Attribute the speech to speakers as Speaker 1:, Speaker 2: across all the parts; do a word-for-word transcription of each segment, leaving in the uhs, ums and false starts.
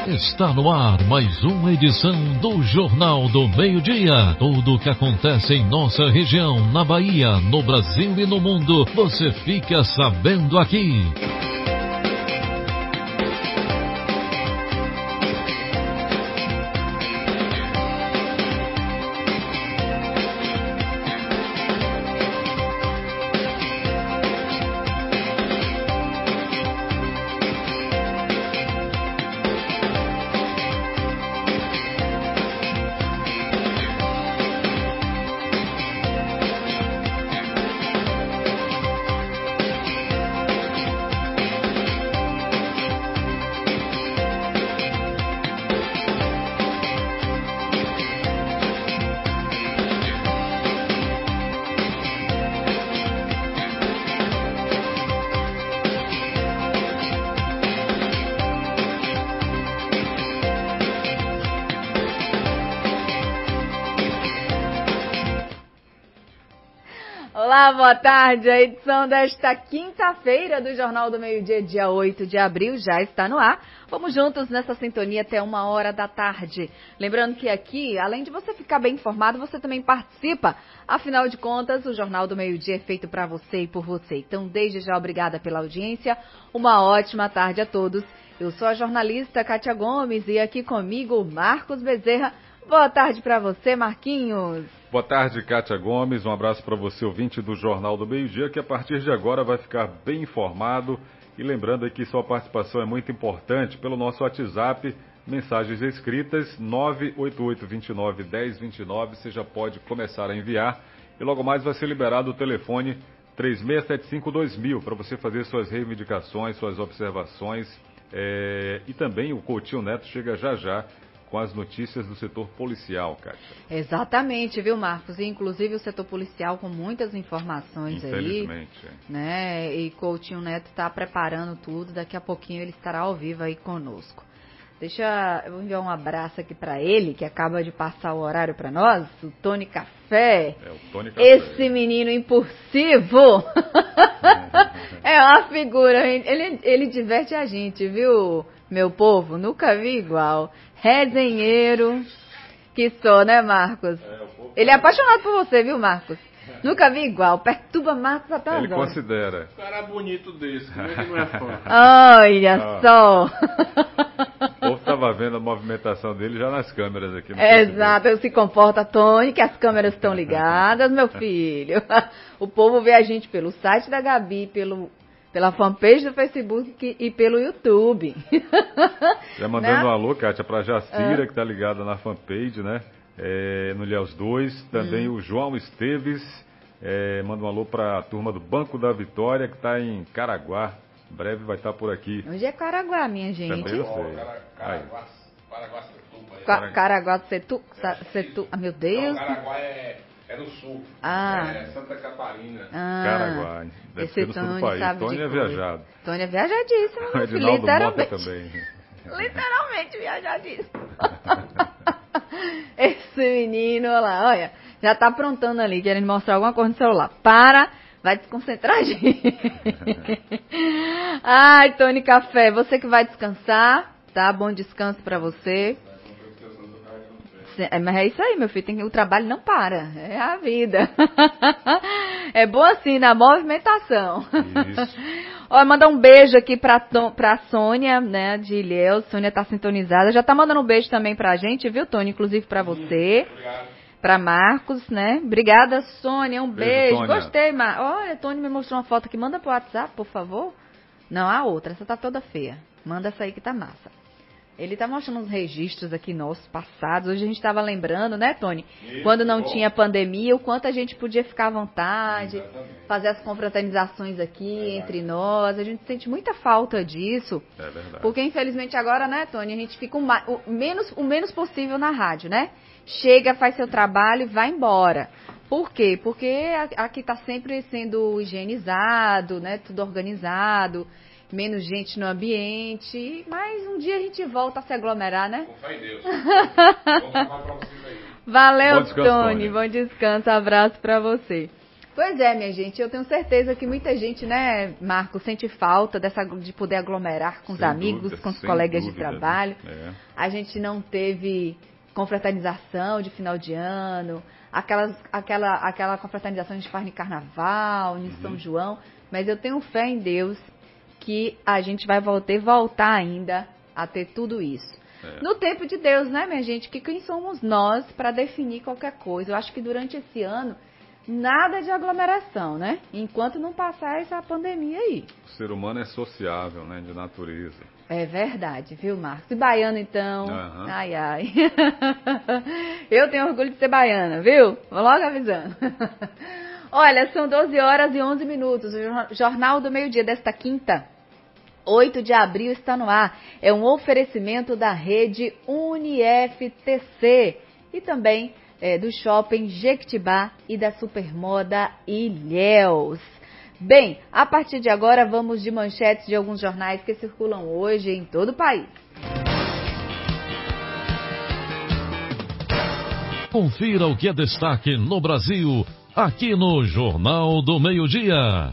Speaker 1: Está no ar mais uma edição do Jornal do Meio-Dia. Tudo o que acontece em nossa região, na Bahia, no Brasil e no mundo, você fica sabendo aqui.
Speaker 2: Olá, boa tarde. A edição desta quinta-feira do Jornal do Meio-Dia, dia oito de abril, já está no ar. Vamos juntos nessa sintonia até uma hora da tarde. Lembrando que aqui, além de você ficar bem informado, você também participa. Afinal de contas, o Jornal do Meio-Dia é feito para você e por você. Então, desde já, obrigada pela audiência. Uma ótima tarde a todos. Eu sou a jornalista Kátia Gomes e aqui comigo, Marcos Bezerra. Boa tarde para você, Marquinhos.
Speaker 3: Boa tarde, Kátia Gomes. Um abraço para você, ouvinte do Jornal do Meio-Dia, que a partir de agora vai ficar bem informado. E lembrando aí que sua participação é muito importante pelo nosso WhatsApp, mensagens escritas nove oito oito, dois nove, um zero dois nove. Você já pode começar a enviar. E logo mais vai ser liberado o telefone três seis sete cinco dois mil para você fazer suas reivindicações, suas observações. É... E também o Coutinho Neto chega já já com as notícias do setor policial, Kátia.
Speaker 2: Exatamente, viu, Marcos? E, inclusive o setor policial com muitas informações
Speaker 3: Infelizmente,
Speaker 2: aí.
Speaker 3: É.
Speaker 2: Né? E Coutinho Neto está preparando tudo, daqui a pouquinho ele estará ao vivo aí conosco. Deixa eu enviar um abraço aqui para ele, que acaba de passar o horário para nós, o Tony Café.
Speaker 3: É, o Tony Café.
Speaker 2: Esse menino impulsivo. É uma figura, ele, ele diverte a gente, viu, meu povo? Nunca vi igual. Resenheiro, que sou, né, Marcos? É, ele é apaixonado por você, viu, Marcos? Nunca vi igual, perturba Marcos até agora.
Speaker 3: Ele considera.
Speaker 4: Um cara bonito desse, como é que não é fã?
Speaker 2: Olha ah. só!
Speaker 3: O povo estava vendo a movimentação dele já nas câmeras aqui.
Speaker 2: Exato, eu se comporta, Tony, que as câmeras estão ligadas, meu filho. O povo vê a gente pelo site da Gabi, pelo... pela fanpage do Facebook e pelo YouTube.
Speaker 3: Já mandando
Speaker 2: né?
Speaker 3: um alô, Kátia, para Jacira,
Speaker 2: ah.
Speaker 3: que está ligada na fanpage, né? É, no Ilhéus dois. Também hum. o João Esteves. É, manda um alô para a turma do Banco da Vitória, que está em Caraguá. Em breve vai estar tá por aqui.
Speaker 2: Onde é Caraguá, minha gente?
Speaker 3: Também eu sei.
Speaker 4: Caraguá, Caraguá-Setuba.
Speaker 2: Caraguá-Setuba. Setu... Ah, meu Deus.
Speaker 4: Não, Caraguá é... É no sul,
Speaker 2: ah.
Speaker 4: é Santa Catarina.
Speaker 2: Ah.
Speaker 3: Caraguá, deve
Speaker 2: Esse
Speaker 3: ser no sul do país.
Speaker 2: Sabe
Speaker 3: Tony é viajado.
Speaker 2: Tony é viajadíssimo,
Speaker 3: o Edinaldo
Speaker 2: literalmente.
Speaker 3: Mota também.
Speaker 2: Literalmente viajadíssimo. Esse menino, olha lá, olha, já tá aprontando ali, querendo mostrar alguma coisa no celular. Para, vai desconcentrar, gente. Ai, Tony Café, você que vai descansar, tá? Bom descanso pra você. É, mas é isso aí, meu filho, tem, o trabalho não para, é a vida. É bom assim, na movimentação.
Speaker 3: Isso.
Speaker 2: Ó, mandar um beijo aqui pra, pra Sônia, né, de Ilhéus. Sônia tá sintonizada, já tá mandando um beijo também pra gente, viu, Tony? Inclusive pra você.
Speaker 4: Obrigado.
Speaker 2: Pra Marcos, né? Obrigada, Sônia, um beijo.
Speaker 3: beijo
Speaker 2: Gostei, Mar... Olha, Tony me mostrou uma foto aqui, manda pro WhatsApp, por favor. Não, a outra, essa tá toda feia. Manda essa aí que tá massa. Ele tá mostrando uns registros aqui nossos, passados. Hoje a gente estava lembrando, né, Tony? Isso, quando não bom. tinha pandemia, o quanto a gente podia ficar à vontade, Exatamente. fazer as confraternizações aqui é entre nós. A gente sente muita falta disso.
Speaker 3: É verdade.
Speaker 2: Porque, infelizmente, agora, né, Tony, a gente fica o, ma- o, menos, o menos possível na rádio, né? Chega, faz seu trabalho e vai embora. Por quê? Porque aqui tá sempre sendo higienizado, né? Tudo organizado. Menos gente no ambiente, mas um dia a gente volta a se aglomerar, né?
Speaker 4: Com fé em Deus. Bom trabalho pra vocês aí.
Speaker 2: Valeu,
Speaker 3: Bom descanso,
Speaker 2: Tony.
Speaker 3: Tony.
Speaker 2: Bom descanso, abraço pra você. Pois é, minha gente, eu tenho certeza que muita gente, né, Marco, sente falta dessa, de poder aglomerar com os
Speaker 3: Sem
Speaker 2: amigos,
Speaker 3: dúvida,
Speaker 2: com os
Speaker 3: sem
Speaker 2: colegas
Speaker 3: dúvida,
Speaker 2: de trabalho.
Speaker 3: né? É.
Speaker 2: A gente não teve confraternização de final de ano, aquelas, aquela, aquela confraternização que a gente faz no Carnaval, em São
Speaker 3: Uhum.
Speaker 2: João, mas eu tenho fé em Deus que a gente vai voltar, voltar ainda a ter tudo isso.
Speaker 3: É.
Speaker 2: No tempo de Deus, né, minha gente? Que quem somos nós para definir qualquer coisa? Eu acho que durante esse ano, nada de aglomeração, né? Enquanto não passar essa pandemia aí.
Speaker 3: O ser humano é sociável, né, de natureza.
Speaker 2: É verdade, viu, Marcos? E baiano, então?
Speaker 3: Uhum.
Speaker 2: Ai, ai. Eu tenho orgulho de ser baiana, viu? Vou logo avisando. Olha, são doze horas e onze minutos. O Jornal do Meio-Dia desta quinta, oito de abril, está no ar. É um oferecimento da rede Uni-F T C e também é, do Shopping Jequitibá e da Supermoda Ilhéus. Bem, a partir de agora vamos de manchetes de alguns jornais que circulam hoje em todo o país.
Speaker 1: Confira o que é destaque no Brasil, aqui no Jornal do Meio-Dia.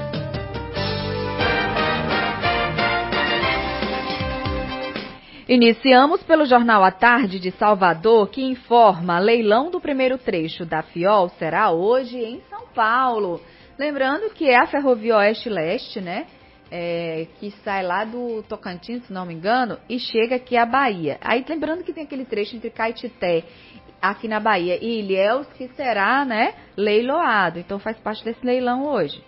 Speaker 2: Iniciamos pelo Jornal à Tarde de Salvador, que informa: leilão do primeiro trecho da Fiol será hoje em São Paulo. Lembrando que é a Ferrovia Oeste-Leste, né? É, que sai lá do Tocantins, se não me engano, e chega aqui à Bahia. Aí lembrando que tem aquele trecho entre Caetité, aqui na Bahia, e Ilhéus, que será, né, leiloado. Então faz parte desse leilão hoje.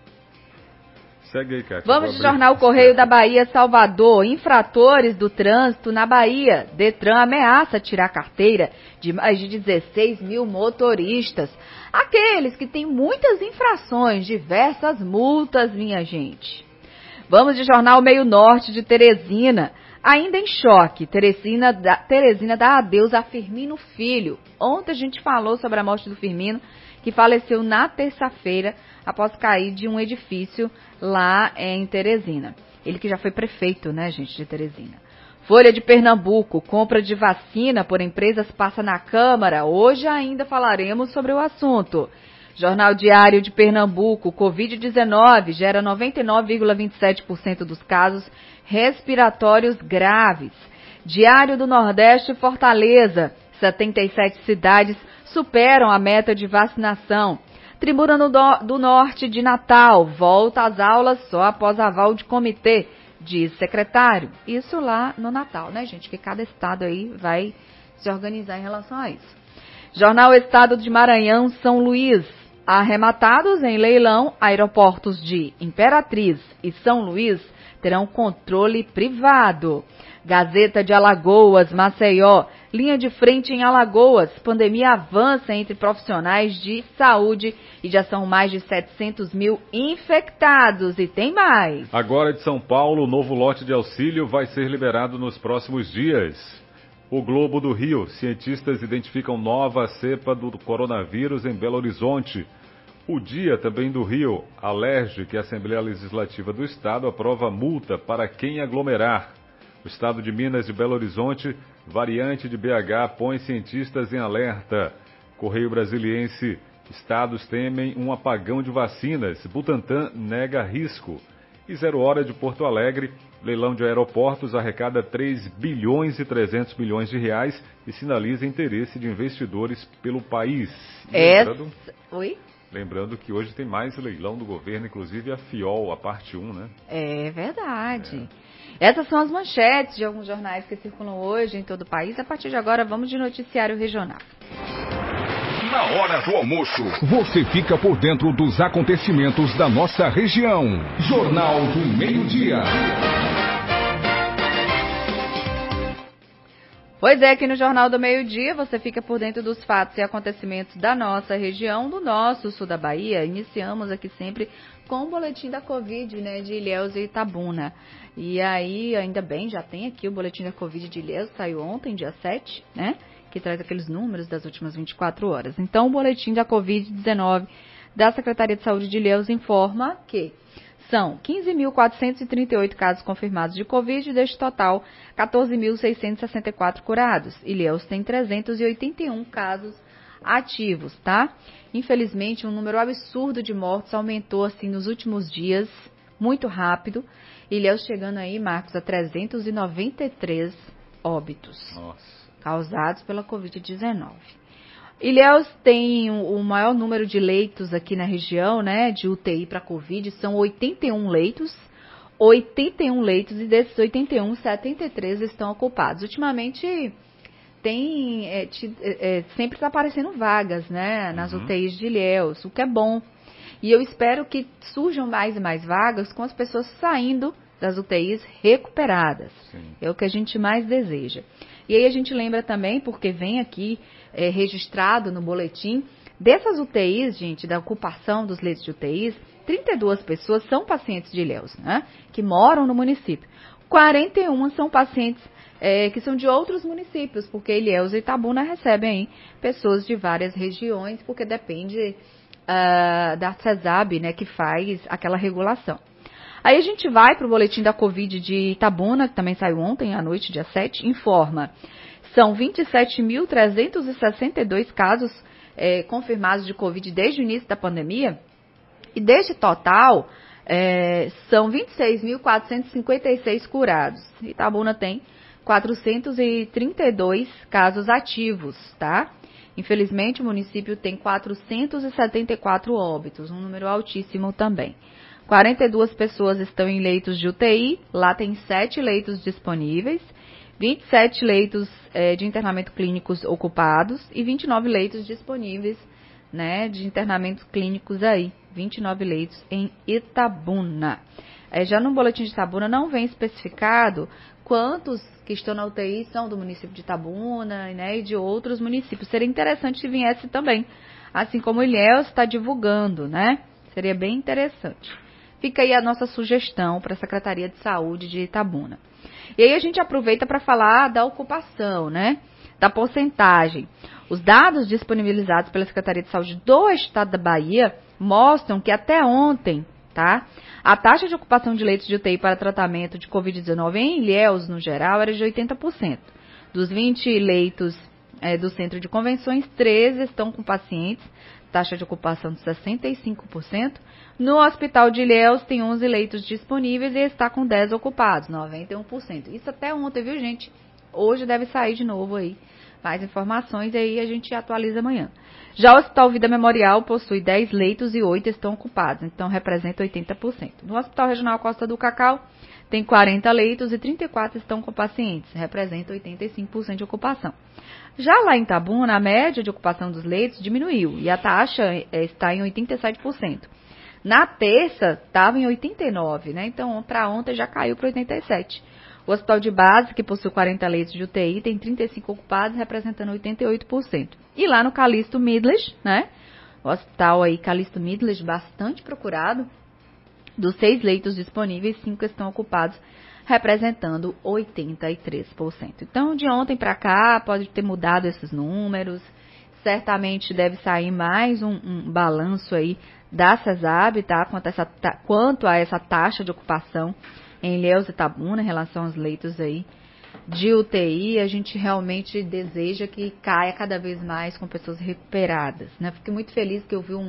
Speaker 3: Segue aí, Cátia.
Speaker 2: Vamos de Jornal Correio da Bahia, Salvador. Infratores do trânsito na Bahia. Detran ameaça tirar carteira de mais de dezesseis mil motoristas. Aqueles que têm muitas infrações, diversas multas, minha gente. Vamos de Jornal Meio Norte de Teresina. Ainda em choque, Teresina, Teresina dá adeus a Firmino Filho. Ontem a gente falou sobre a morte do Firmino, que faleceu na terça-feira após cair de um edifício lá em Teresina. Ele que já foi prefeito, né, gente, de Teresina. Folha de Pernambuco, compra de vacina por empresas passa na Câmara. Hoje ainda falaremos sobre o assunto. Jornal Diário de Pernambuco, covid dezenove gera noventa e nove vírgula vinte e sete por cento dos casos respiratórios graves. Diário do Nordeste, Fortaleza, setenta e sete cidades superam a meta de vacinação. Tribuna do, do Norte de Natal volta às aulas só após aval de comitê, diz secretário. Isso lá no Natal, né, gente? Que cada estado aí vai se organizar em relação a isso. Jornal Estado de Maranhão, São Luís. Arrematados em leilão, aeroportos de Imperatriz e São Luís terão controle privado. Gazeta de Alagoas, Maceió. Linha de frente em Alagoas. Pandemia avança entre profissionais de saúde e já são mais de setecentos mil infectados. E tem mais.
Speaker 3: Agora de São Paulo, o novo lote de auxílio vai ser liberado nos próximos dias. O Globo do Rio. Cientistas identificam nova cepa do coronavírus em Belo Horizonte. O Dia também do Rio. A LERJ, que é a Assembleia Legislativa do Estado, aprova multa para quem aglomerar. O Estado de Minas de Belo Horizonte, variante de B H, põe cientistas em alerta. Correio Brasiliense, estados temem um apagão de vacinas. Butantan nega risco. E Zero Hora de Porto Alegre, leilão de aeroportos arrecada três bilhões e trezentos milhões de reais e sinaliza interesse de investidores pelo país.
Speaker 2: É...
Speaker 3: Lembrando,
Speaker 2: Oi?
Speaker 3: lembrando que hoje tem mais leilão do governo, inclusive a Fiol, a parte um, né?
Speaker 2: É verdade. É. Essas são as manchetes de alguns jornais que circulam hoje em todo o país. A partir de agora, vamos de noticiário regional.
Speaker 5: Na hora do almoço, você fica por dentro dos acontecimentos da nossa região. Jornal do Meio-Dia.
Speaker 2: Pois é, aqui no Jornal do Meio-Dia você fica por dentro dos fatos e acontecimentos da nossa região, do nosso sul da Bahia. Iniciamos aqui sempre com o boletim da Covid, né, de Ilhéus e Itabuna. E aí, ainda bem, já tem aqui o boletim da Covid de Ilhéus, saiu ontem, dia sete, né, que traz aqueles números das últimas vinte e quatro horas. Então, o boletim da covid dezenove da Secretaria de Saúde de Ilhéus informa que são quinze mil quatrocentos e trinta e oito casos confirmados de Covid e deste total, quatorze mil seiscentos e sessenta e quatro curados. Ilhéus tem trezentos e oitenta e um casos ativos, tá? Infelizmente, um número absurdo de mortes aumentou, assim, nos últimos dias, muito rápido. Ilhéus chegando aí, Marcos, a trezentos e noventa e três óbitos.
Speaker 3: Nossa.
Speaker 2: Causados pela covid dezenove. Ilhéus tem o maior número de leitos aqui na região, né, de U T I para Covid, são oitenta e um leitos, oitenta e um leitos, e desses oitenta e um, setenta e três estão ocupados. Ultimamente, tem, é, te, é, sempre está aparecendo vagas, né, nas uhum. U T Is de Ilhéus, o que é bom. E eu espero que surjam mais e mais vagas com as pessoas saindo das U T Is recuperadas. Sim. É o que a gente mais deseja. E aí a gente lembra também, porque vem aqui é, registrado no boletim, dessas U T Is, gente, da ocupação dos leitos de U T Is, trinta e duas pessoas são pacientes de Ilhéus, né, que moram no município. quarenta e um são pacientes é, que são de outros municípios, porque Ilhéus e Itabuna recebem aí pessoas de várias regiões, porque depende uh, da CESAB, né, que faz aquela regulação. Aí a gente vai para o boletim da Covid de Itabuna, que também saiu ontem à noite, dia sete, informa. São vinte e sete mil trezentos e sessenta e dois casos é, confirmados de Covid desde o início da pandemia. E deste total, é, são vinte e seis mil quatrocentos e cinquenta e seis curados. Itabuna tem quatrocentos e trinta e dois casos ativos, tá? Infelizmente, o município tem quatrocentos e setenta e quatro óbitos, um número altíssimo também. quarenta e duas pessoas estão em leitos de U T I, lá tem sete leitos disponíveis, vinte e sete leitos é, de internamento clínicos ocupados e vinte e nove leitos disponíveis, né, de internamentos clínicos aí, vinte e nove leitos em Itabuna. É, já no boletim de Itabuna não vem especificado quantos que estão na U T I são do município de Itabuna, né, e de outros municípios. Seria interessante que viesse também, assim como o Ilhéus está divulgando, né, seria bem interessante. Fica aí a nossa sugestão para a Secretaria de Saúde de Itabuna. E aí a gente aproveita para falar da ocupação, né? Da porcentagem. Os dados disponibilizados pela Secretaria de Saúde do Estado da Bahia mostram que até ontem, tá? A taxa de ocupação de leitos de U T I para tratamento de covid dezenove em Ilhéus, no geral, era de oitenta por cento. Dos vinte leitos é, do Centro de Convenções, treze estão com pacientes, taxa de ocupação de sessenta e cinco por cento. No Hospital de Ilhéus tem onze leitos disponíveis e está com dez ocupados, noventa e um por cento. Isso até ontem, viu, gente? Hoje deve sair de novo aí mais informações e aí a gente atualiza amanhã. Já o Hospital Vida Memorial possui dez leitos e oito estão ocupados, então representa oitenta por cento. No Hospital Regional Costa do Cacau tem quarenta leitos e trinta e quatro estão com pacientes, representa oitenta e cinco por cento de ocupação. Já lá em Itabuna, a média de ocupação dos leitos diminuiu e a taxa está em oitenta e sete por cento. Na terça, estava em oitenta e nove por cento, né? Então, para ontem já caiu para oitenta e sete por cento. O Hospital de Base, que possui quarenta leitos de U T I, tem trinta e cinco ocupados, representando oitenta e oito por cento. E lá no Calixto Midlas, né? O hospital aí, Calixto Midlas, bastante procurado. Dos seis leitos disponíveis, cinco estão ocupados, representando oitenta e três por cento. Então, de ontem para cá, pode ter mudado esses números. Certamente deve sair mais um, um balanço aí da CESAB, tá? Quanto a, essa, quanto a essa taxa de ocupação em Ilhéus e Itabuna, em relação aos leitos aí de U T I, a gente realmente deseja que caia cada vez mais com pessoas recuperadas, né? Fiquei muito feliz que eu vi um,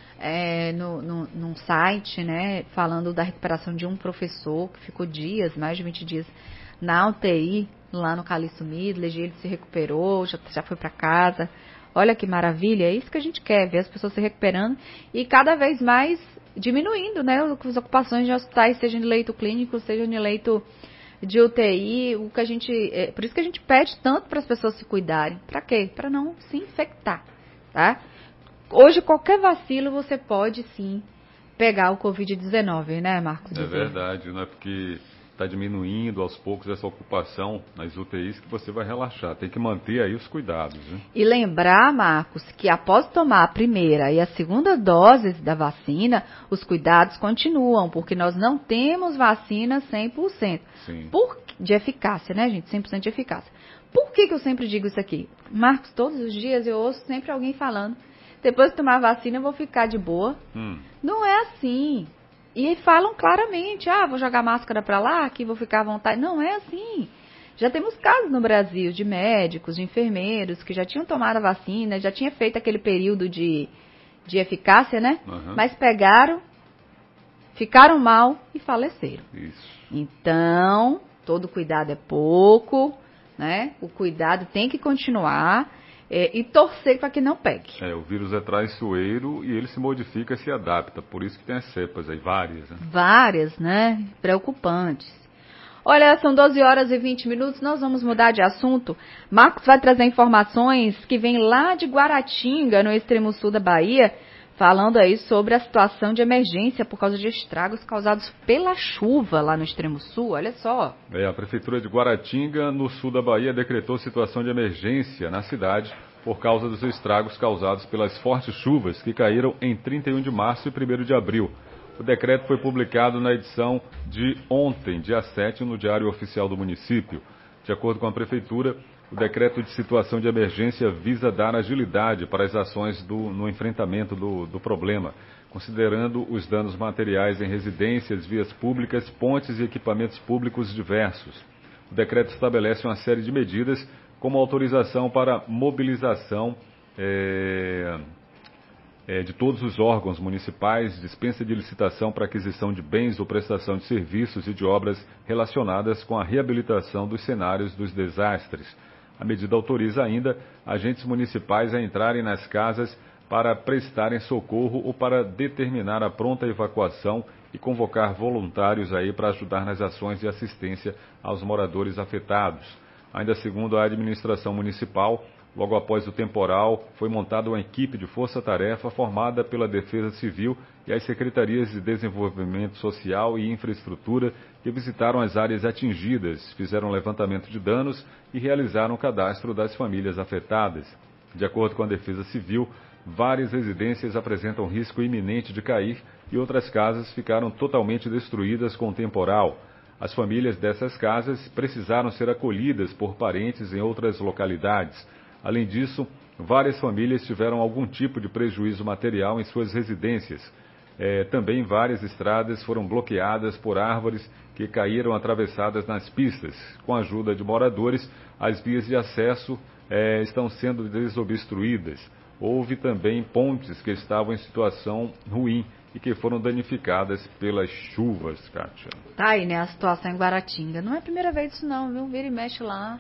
Speaker 2: é, no, no, num site, né, falando da recuperação de um professor que ficou dias, mais de vinte dias, na U T I, lá no Calixto Midlas, ele se recuperou, já, já foi para casa. Olha que maravilha, é isso que a gente quer, ver as pessoas se recuperando e cada vez mais diminuindo, né, as ocupações de hospitais, seja de leito clínico, seja de leito de U T I, o que a gente, é, por isso que a gente pede tanto para as pessoas se cuidarem. Para quê? Para não se infectar, tá? Hoje, qualquer vacilo, você pode, sim, pegar o covid dezenove, né, Marcos?
Speaker 3: É verdade, não é porque está diminuindo aos poucos essa ocupação nas U T Is que você vai relaxar. Tem que manter aí os cuidados, né?
Speaker 2: E lembrar, Marcos, que após tomar a primeira e a segunda dose da vacina, os cuidados continuam, porque nós não temos vacina cem por cento
Speaker 3: Sim.
Speaker 2: Por, de eficácia, né, gente? cem por cento de eficácia. Por que que eu sempre digo isso aqui? Marcos, todos os dias eu ouço sempre alguém falando, depois de tomar a vacina eu vou ficar de boa.
Speaker 3: Hum.
Speaker 2: Não é assim. E falam claramente, ah, vou jogar máscara para lá, aqui vou ficar à vontade. Não é assim. Já temos casos no Brasil de médicos, de enfermeiros que já tinham tomado a vacina, já tinha feito aquele período de, de eficácia, né? Uhum. Mas pegaram, ficaram mal e faleceram.
Speaker 3: Isso.
Speaker 2: Então, todo cuidado é pouco, né? O cuidado tem que continuar é, e torcer para que não pegue.
Speaker 3: É, o vírus é traiçoeiro e ele se modifica e se adapta, por isso que tem as cepas aí, várias. Né?
Speaker 2: Várias, né? Preocupantes. Olha, são doze horas e vinte minutos, nós vamos mudar de assunto. Marcos vai trazer informações que vêm lá de Guaratinga, no extremo sul da Bahia, falando aí sobre a situação de emergência por causa de estragos causados pela chuva lá no extremo sul, olha só.
Speaker 3: É, a Prefeitura de Guaratinga, no sul da Bahia, decretou situação de emergência na cidade por causa dos estragos causados pelas fortes chuvas que caíram em trinta e um de março e primeiro de abril. O decreto foi publicado na edição de ontem, dia sete, no Diário Oficial do Município. De acordo com a Prefeitura, o decreto de situação de emergência visa dar agilidade para as ações do, no enfrentamento do, do problema, considerando os danos materiais em residências, vias públicas, pontes e equipamentos públicos diversos. O decreto estabelece uma série de medidas, como autorização para mobilização é, é, de todos os órgãos municipais, dispensa de licitação para aquisição de bens ou prestação de serviços e de obras relacionadas com a reabilitação dos cenários dos desastres. A medida autoriza ainda agentes municipais a entrarem nas casas para prestarem socorro ou para determinar a pronta evacuação e convocar voluntários aí para ajudar nas ações de assistência aos moradores afetados. Ainda segundo a administração municipal, logo após o temporal, foi montada uma equipe de força-tarefa formada pela Defesa Civil e as Secretarias de Desenvolvimento Social e Infraestrutura que visitaram as áreas atingidas, fizeram levantamento de danos e realizaram o cadastro das famílias afetadas. De acordo com a Defesa Civil, várias residências apresentam risco iminente de cair e outras casas ficaram totalmente destruídas com o temporal. As famílias dessas casas precisaram ser acolhidas por parentes em outras localidades. Além disso, várias famílias tiveram algum tipo de prejuízo material em suas residências. É, também várias estradas foram bloqueadas por árvores que caíram atravessadas nas pistas. Com a ajuda de moradores, as vias de acesso é, estão sendo desobstruídas. Houve também pontes que estavam em situação ruim e que foram danificadas pelas chuvas, Kátia.
Speaker 2: Tá aí, né, a situação em Guaratinga. Não é a primeira vez isso não, viu? Vira e mexe lá.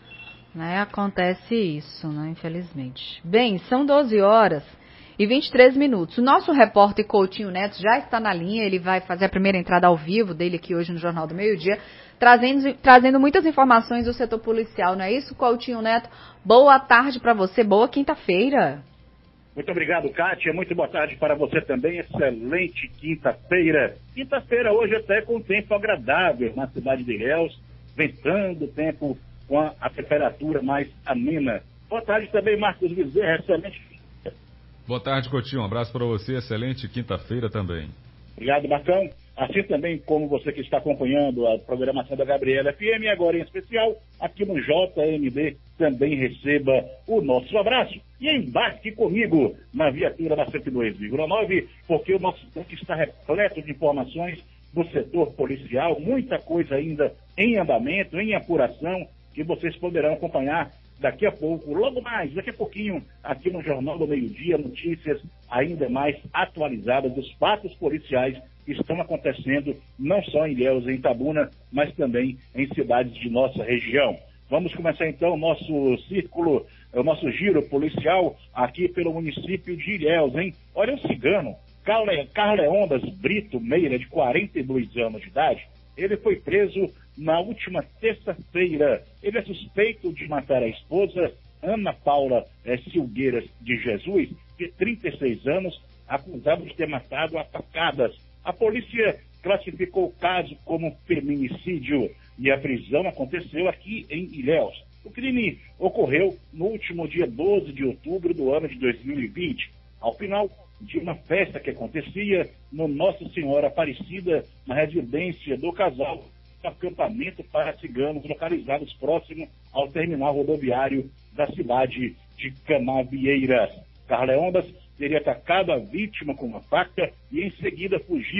Speaker 2: Né, acontece isso, né, infelizmente. Bem, são doze horas e vinte e três minutos. O nosso repórter Coutinho Neto já está na linha, ele vai fazer a primeira entrada ao vivo dele aqui hoje no Jornal do Meio-Dia, trazendo, trazendo muitas informações do setor policial, não é isso, Coutinho Neto? Boa tarde para você, boa quinta-feira.
Speaker 6: Muito obrigado, Kátia. Muito boa tarde para você também. Excelente quinta-feira. Quinta-feira hoje até com tempo agradável na cidade de Ilhéus, ventando, tempo com a, a temperatura mais amena. Boa tarde também, Marcos Bezerra. Excelente quinta.
Speaker 3: Boa tarde, Coutinho. Um abraço para você. Excelente quinta-feira também.
Speaker 6: Obrigado, Marcão. Assim também como você que está acompanhando a programação da Gabriela F M, agora em especial, aqui no J M D, também receba o nosso abraço. E embarque comigo na viatura da cento e dois vírgula nove, porque o nosso tempo está repleto de informações do setor policial, muita coisa ainda em andamento, em apuração, que vocês poderão acompanhar daqui a pouco, logo mais, daqui a pouquinho, aqui no Jornal do Meio-Dia, notícias ainda mais atualizadas dos fatos policiais que estão acontecendo, não só em Ilhéus e em Itabuna, mas também em cidades de nossa região. Vamos começar então o nosso círculo, o nosso giro policial aqui pelo município de Ilhéus, hein? Olha, um cigano, Carle, Carleondas Brito Meira, de quarenta e dois anos de idade, ele foi preso na última terça-feira. Ele é suspeito de matar a esposa, Ana Paula é, Silgueiras de Jesus, de trinta e seis anos, acusado de ter matado a facadas. A polícia classificou o caso como feminicídio e a prisão aconteceu aqui em Ilhéus. O crime ocorreu no último dia doze de outubro do ano de dois mil e vinte, ao final de uma festa que acontecia no Nossa Senhora Aparecida, na residência do casal, um acampamento para ciganos localizados próximo ao terminal rodoviário da cidade de Canavieiras. Carleondas teria atacado a vítima com uma faca e em seguida fugiu.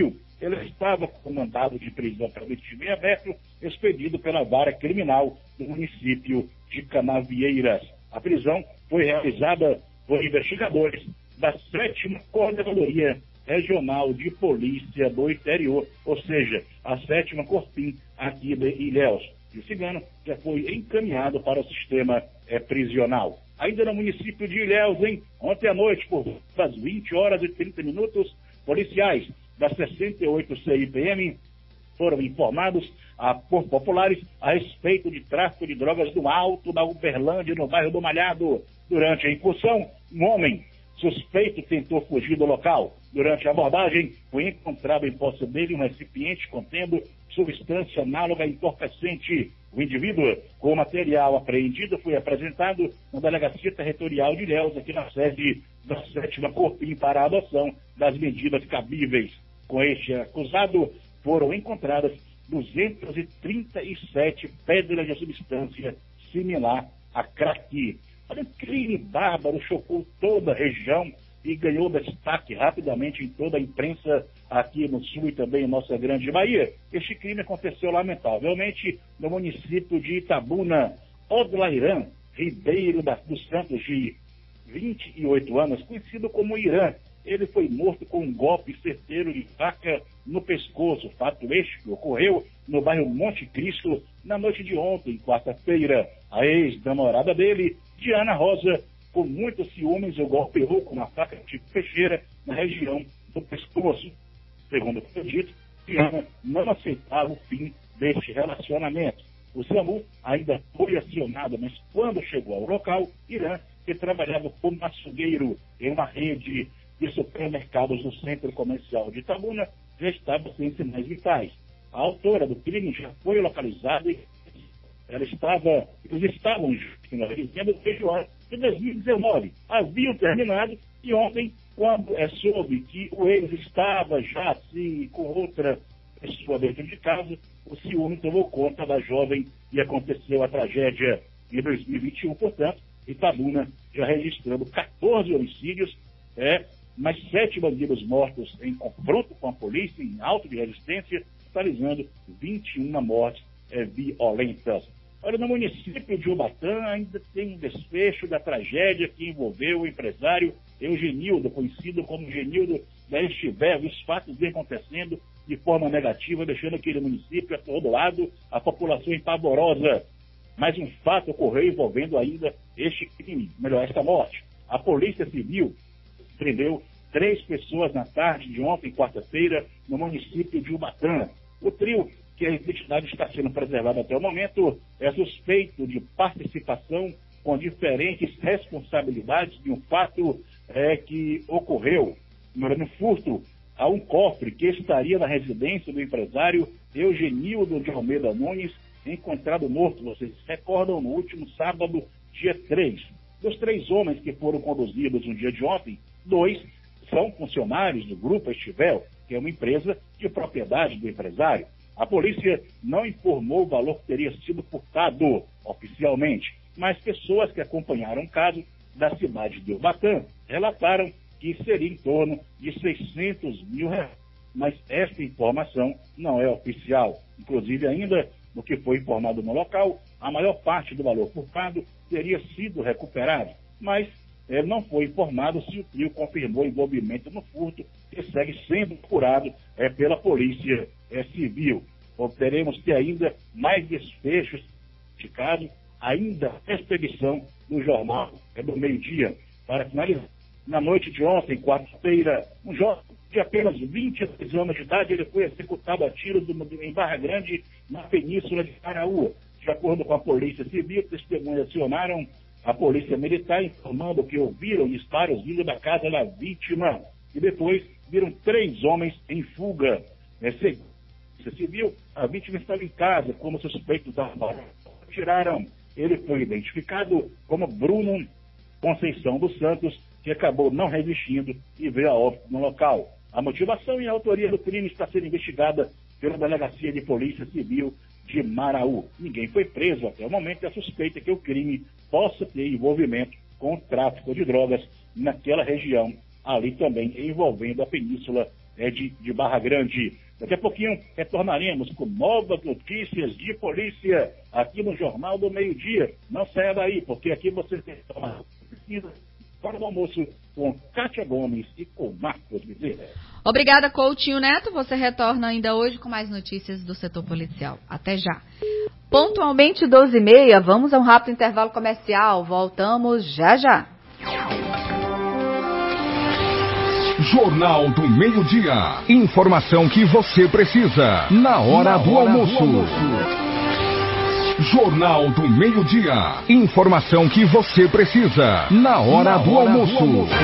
Speaker 6: ele estava com mandado de prisão preventivo em aberto, expedido pela vara criminal do município de Canavieiras. A prisão foi realizada por investigadores da sétima Coordenadoria Regional de Polícia do Interior, ou seja, a sétima Corpim aqui de Ilhéus. E o cigano já foi encaminhado para o sistema é, prisional. Ainda no município de Ilhéus, hein? Ontem à noite, por das vinte horas e trinta minutos, policiais da sessenta e oito C I P M foram informados a, por populares a respeito de tráfico de drogas no Alto da Uberlândia, no bairro do Malhado. Durante a incursão, um homem suspeito tentou fugir do local. Durante a abordagem, foi encontrado em posse dele um recipiente contendo substância análoga a entorpecente. O indivíduo, com o material apreendido, foi apresentado na Delegacia Territorial de Ilhéus, aqui na sede da sétima Corpim, para a adoção das medidas cabíveis. Com este acusado, foram encontradas duzentas e trinta e sete pedras de substância similar a crack. Olha, um crime bárbaro chocou toda a região e ganhou destaque rapidamente em toda a imprensa aqui no Sul e também em nossa grande Bahia. Este crime aconteceu, lamentavelmente, no município de Itabuna. Odlairan Ribeiro da, dos Santos, de vinte e oito anos, conhecido como Irã. Ele foi morto com um golpe certeiro de faca no pescoço. Fato este que ocorreu no bairro Monte Cristo na noite de ontem, quarta-feira. A ex-namorada dele, Diana Rosa, com muitos ciúmes, o golpeou com uma faca tipo peixeira na região do pescoço. Segundo o que foi dito, Diana não aceitava o fim deste relacionamento. O SAMU ainda foi acionado, mas quando chegou ao local, Irã, que trabalhava como açougueiro em uma rede de supermercados no centro comercial de Itabuna, já estava sem sinais vitais. A autora do crime já foi localizada e ela estava, eles estavam juntos na dezembro de dois mil e dezenove. Haviam terminado e ontem, quando é, soube que o ex estava já assim, com outra pessoa dentro de casa, o ciúme tomou conta da jovem e aconteceu a tragédia em dois mil e vinte e um, portanto, Itabuna já registrando quatorze homicídios, é, mais sete bandidos mortos em confronto com a polícia, em auto de resistência, totalizando vinte e uma mortes é, violentas. Olha, no município de Ubatã ainda tem um desfecho da tragédia que envolveu o empresário Eugenildo, conhecido como Genildo da Estivério. Os fatos vêm acontecendo de forma negativa, deixando aquele município atordoado, a população empavorosa. Mas um fato ocorreu envolvendo ainda este crime, melhor, esta morte. A Polícia Civil prendeu três pessoas na tarde de ontem, quarta-feira, no município de Ubatã. O trio, que a identidade está sendo preservada até o momento, é suspeito de participação com diferentes responsabilidades de um fato é, que ocorreu no furto a um cofre que estaria na residência do empresário Eugenildo de Almeida Nunes, encontrado morto, vocês se recordam, no último sábado, dia três. Dos três homens que foram conduzidos no dia de ontem, dois são funcionários do Grupo Estivério, que é uma empresa de propriedade do empresário. A polícia não informou o valor que teria sido furtado oficialmente, mas pessoas que acompanharam o caso da cidade de Ubatã relataram que seria em torno de seiscentos mil reais. Mas essa informação não é oficial. Inclusive, ainda no que foi informado no local, a maior parte do valor furtado teria sido recuperado, mas eh, não foi informado se o trio confirmou envolvimento no furto, que segue sendo procurado eh, pela Polícia eh, Civil. Teremos que ainda mais desfechos de caso, ainda a expedição do jornal é do meio-dia. Para finalizar, na noite de ontem, quarta-feira, um jovem de apenas vinte e três anos de idade, ele foi executado a tiros em Barra Grande, na península de Caraú. De acordo com a Polícia Civil, testemunhas acionaram a Polícia Militar, informando que ouviram disparos vindo da casa da vítima. E depois viram três homens em fuga. É, segundo a Polícia Civil, a vítima estava em casa como suspeito da bala. Tiraram. Ele foi identificado como Bruno Conceição dos Santos, que acabou não resistindo e veio a óbito no local. A motivação e a autoria do crime está sendo investigada pela Delegacia de Polícia Civil de Maraú. Ninguém foi preso até o momento e a suspeita é que o crime possa ter envolvimento com o tráfico de drogas naquela região, ali também envolvendo a península é, de, de Barra Grande. Daqui a pouquinho retornaremos com novas notícias de polícia aqui no Jornal do Meio-Dia. Não saia daí, porque aqui você tem uma pesquisa para o almoço com Kátia Gomes e com Marcos Bezerra.
Speaker 2: Obrigada, Coutinho Neto. Você retorna ainda hoje com mais notícias do setor policial. Até já. Pontualmente doze e meia, vamos a um rápido intervalo comercial. Voltamos já já.
Speaker 5: Jornal do Meio-Dia. Informação que você precisa na hora, na do, hora almoço. do almoço. Jornal do Meio-Dia. Informação que você precisa na hora, na do, hora almoço. do almoço.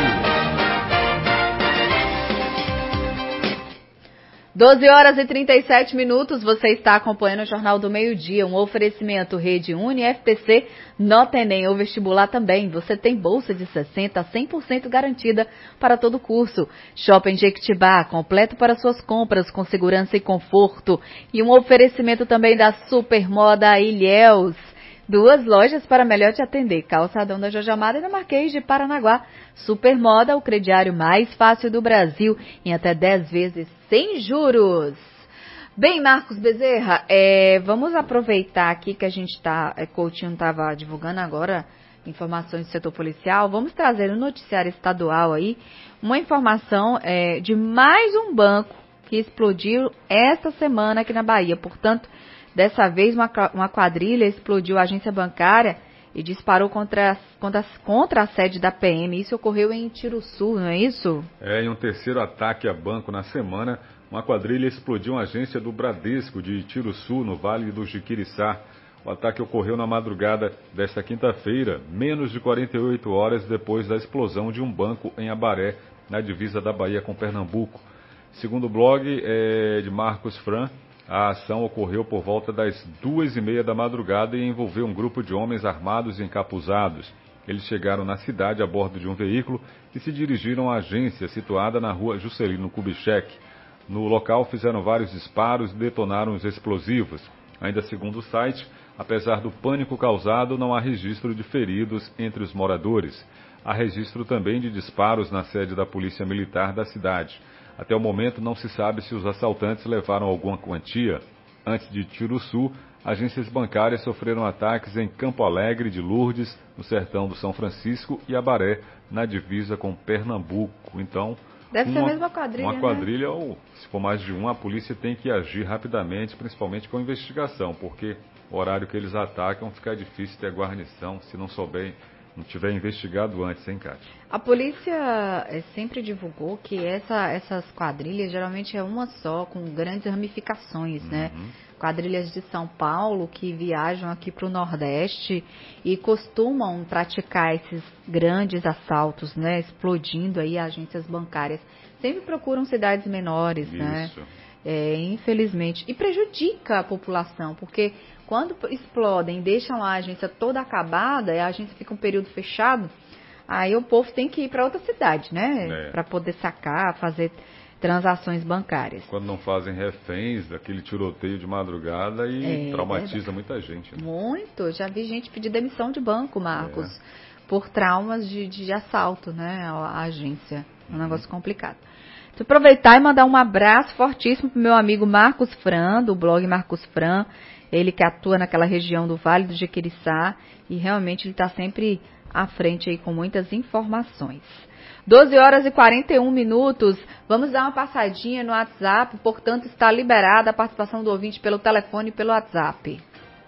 Speaker 2: doze horas e trinta e sete minutos, você está acompanhando o Jornal do Meio-Dia, um oferecimento Rede Uni, F P C, Nota Enem ou vestibular também. Você tem bolsa de sessenta a cem por cento garantida para todo o curso. Shopping Jequitibá, completo para suas compras com segurança e conforto. E um oferecimento também da Supermoda Ilhéus. Duas lojas para melhor te atender, Calçadão da Jojamada e na Marquês de Paranaguá. Supermoda, o crediário mais fácil do Brasil, em até dez vezes sem juros. Bem, Marcos Bezerra, é, vamos aproveitar aqui que a gente está, é, Coutinho estava divulgando agora informações do setor policial, vamos trazer no noticiário estadual aí uma informação é, de mais um banco que explodiu esta semana aqui na Bahia. Portanto, dessa vez uma, uma quadrilha explodiu a agência bancária e disparou contra, contra, contra a sede da P M. Isso ocorreu em Tiruçu, não é isso?
Speaker 3: É, em um terceiro ataque a banco na semana, uma quadrilha explodiu uma agência do Bradesco de Tiruçu, no Vale do Jiquiriçá. O ataque ocorreu na madrugada desta quinta-feira, menos de quarenta e oito horas depois da explosão de um banco em Abaré, na divisa da Bahia com Pernambuco. Segundo o blog é, de Marcos Fran, a ação ocorreu por volta das duas e meia da madrugada e envolveu um grupo de homens armados e encapuzados. Eles chegaram na cidade a bordo de um veículo e se dirigiram à agência situada na rua Juscelino Kubitschek. No local fizeram vários disparos e detonaram os explosivos. Ainda segundo o site, apesar do pânico causado, não há registro de feridos entre os moradores. Há registro também de disparos na sede da Polícia Militar da cidade. Até o momento não se sabe se os assaltantes levaram alguma quantia. Antes de Tiruçu, agências bancárias sofreram ataques em Campo Alegre de Lourdes, no sertão do São Francisco, e Abaré, na divisa com Pernambuco. Então,
Speaker 2: Deve
Speaker 3: uma,
Speaker 2: ser a mesma quadrilha,
Speaker 3: uma
Speaker 2: né?
Speaker 3: quadrilha, ou se for mais de uma, a polícia tem que agir rapidamente, principalmente com investigação, porque o horário que eles atacam fica difícil ter guarnição, se não souber, não tiver investigado antes, hein, Kátia?
Speaker 2: A polícia é, sempre divulgou que essa, essas quadrilhas geralmente é uma só, com grandes ramificações, uhum. né? Quadrilhas de São Paulo que viajam aqui para o Nordeste e costumam praticar esses grandes assaltos, né? Explodindo aí agências bancárias. Sempre procuram cidades menores,
Speaker 3: Isso.
Speaker 2: né? É, infelizmente. E prejudica a população, porque quando explodem e deixam a agência toda acabada, e a agência fica um período fechado, aí o povo tem que ir para outra cidade, né?
Speaker 3: É.
Speaker 2: Para poder sacar, fazer transações bancárias.
Speaker 3: Quando não fazem reféns daquele tiroteio de madrugada e
Speaker 2: é,
Speaker 3: traumatiza
Speaker 2: é,
Speaker 3: muita gente. Né?
Speaker 2: Muito. Já vi gente pedir demissão de banco, Marcos, é. por traumas de, de assalto, né? A agência. É um uhum. negócio complicado. Vou aproveitar e mandar um abraço fortíssimo para o meu amigo Marcos Fran, do blog Marcos Fran. Ele que atua naquela região do Vale do Jequiriçá e realmente ele está sempre à frente aí com muitas informações. doze horas e quarenta e um minutos, vamos dar uma passadinha no WhatsApp, portanto está liberada a participação do ouvinte pelo telefone e pelo WhatsApp.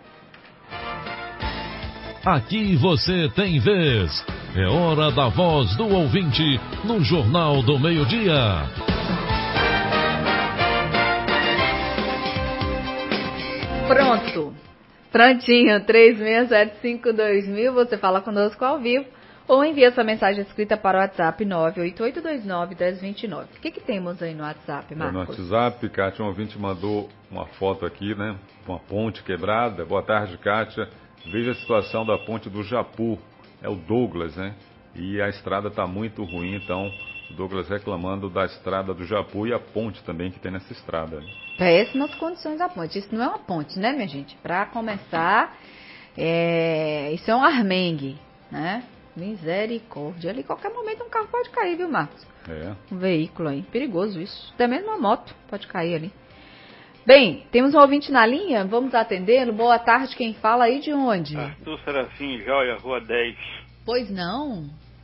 Speaker 1: Aqui você tem vez. É hora da voz do ouvinte no Jornal do Meio-Dia.
Speaker 2: Pronto. Prontinho. três seis sete cinco dois mil. Você fala conosco ao vivo ou envia sua mensagem escrita para o WhatsApp nove oito oito dois nove um zero dois nove. O que, que temos aí no WhatsApp, Marcos?
Speaker 3: No WhatsApp, Kátia, um ouvinte mandou uma foto aqui, né? Uma ponte quebrada. Boa tarde, Kátia. Veja a situação da ponte do Japu. É o Douglas, né? E a estrada está muito ruim, então o Douglas reclamando da estrada do Japu e a ponte também que tem nessa estrada.
Speaker 2: Péssimas condições da ponte. Isso não é uma ponte, né, minha gente? Para começar, é... isso é um armengue, né? Misericórdia. Ali, qualquer momento, um carro pode cair, viu, Marcos?
Speaker 3: É.
Speaker 2: Um veículo aí. Perigoso isso. Até mesmo uma moto pode cair ali. Bem, temos um ouvinte na linha, vamos atendê-lo. Boa tarde, quem fala aí de onde?
Speaker 7: Arthur Serafim, Joia, Rua dez.
Speaker 2: Pois não?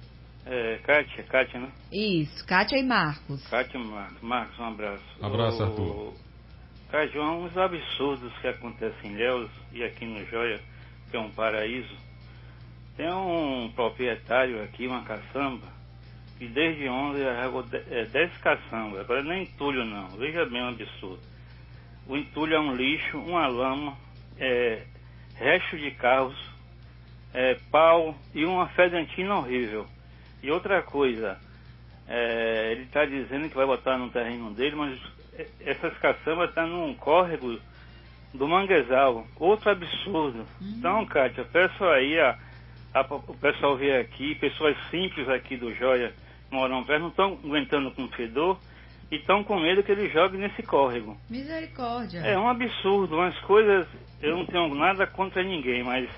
Speaker 7: É, Kátia, Kátia, né?
Speaker 2: Isso, Kátia e Marcos.
Speaker 7: Kátia e Marcos. Marcos, um abraço.
Speaker 3: Abraço,
Speaker 7: o,
Speaker 3: Arthur.
Speaker 7: Cara, João, uns absurdos que acontecem em Ilhéus e aqui no Joia, que é um paraíso. Tem um proprietário aqui, uma caçamba, que desde ontem arregou dez caçambas. Agora não é entulho não, veja bem o absurdo. O entulho é um lixo, uma lama, é, resto de carros, é, pau e uma fedentina horrível. E outra coisa, é, ele está dizendo que vai botar no terreno dele, mas essas caçambas estão num córrego do manguezal. Outro absurdo. Hum. Então, Kátia, peço aí a, a, o pessoal vir aqui, pessoas simples aqui do Joia, moram perto, não estão aguentando com fedor e estão com medo que ele jogue nesse córrego.
Speaker 2: Misericórdia.
Speaker 7: É um absurdo, umas coisas, eu não tenho nada contra ninguém, mas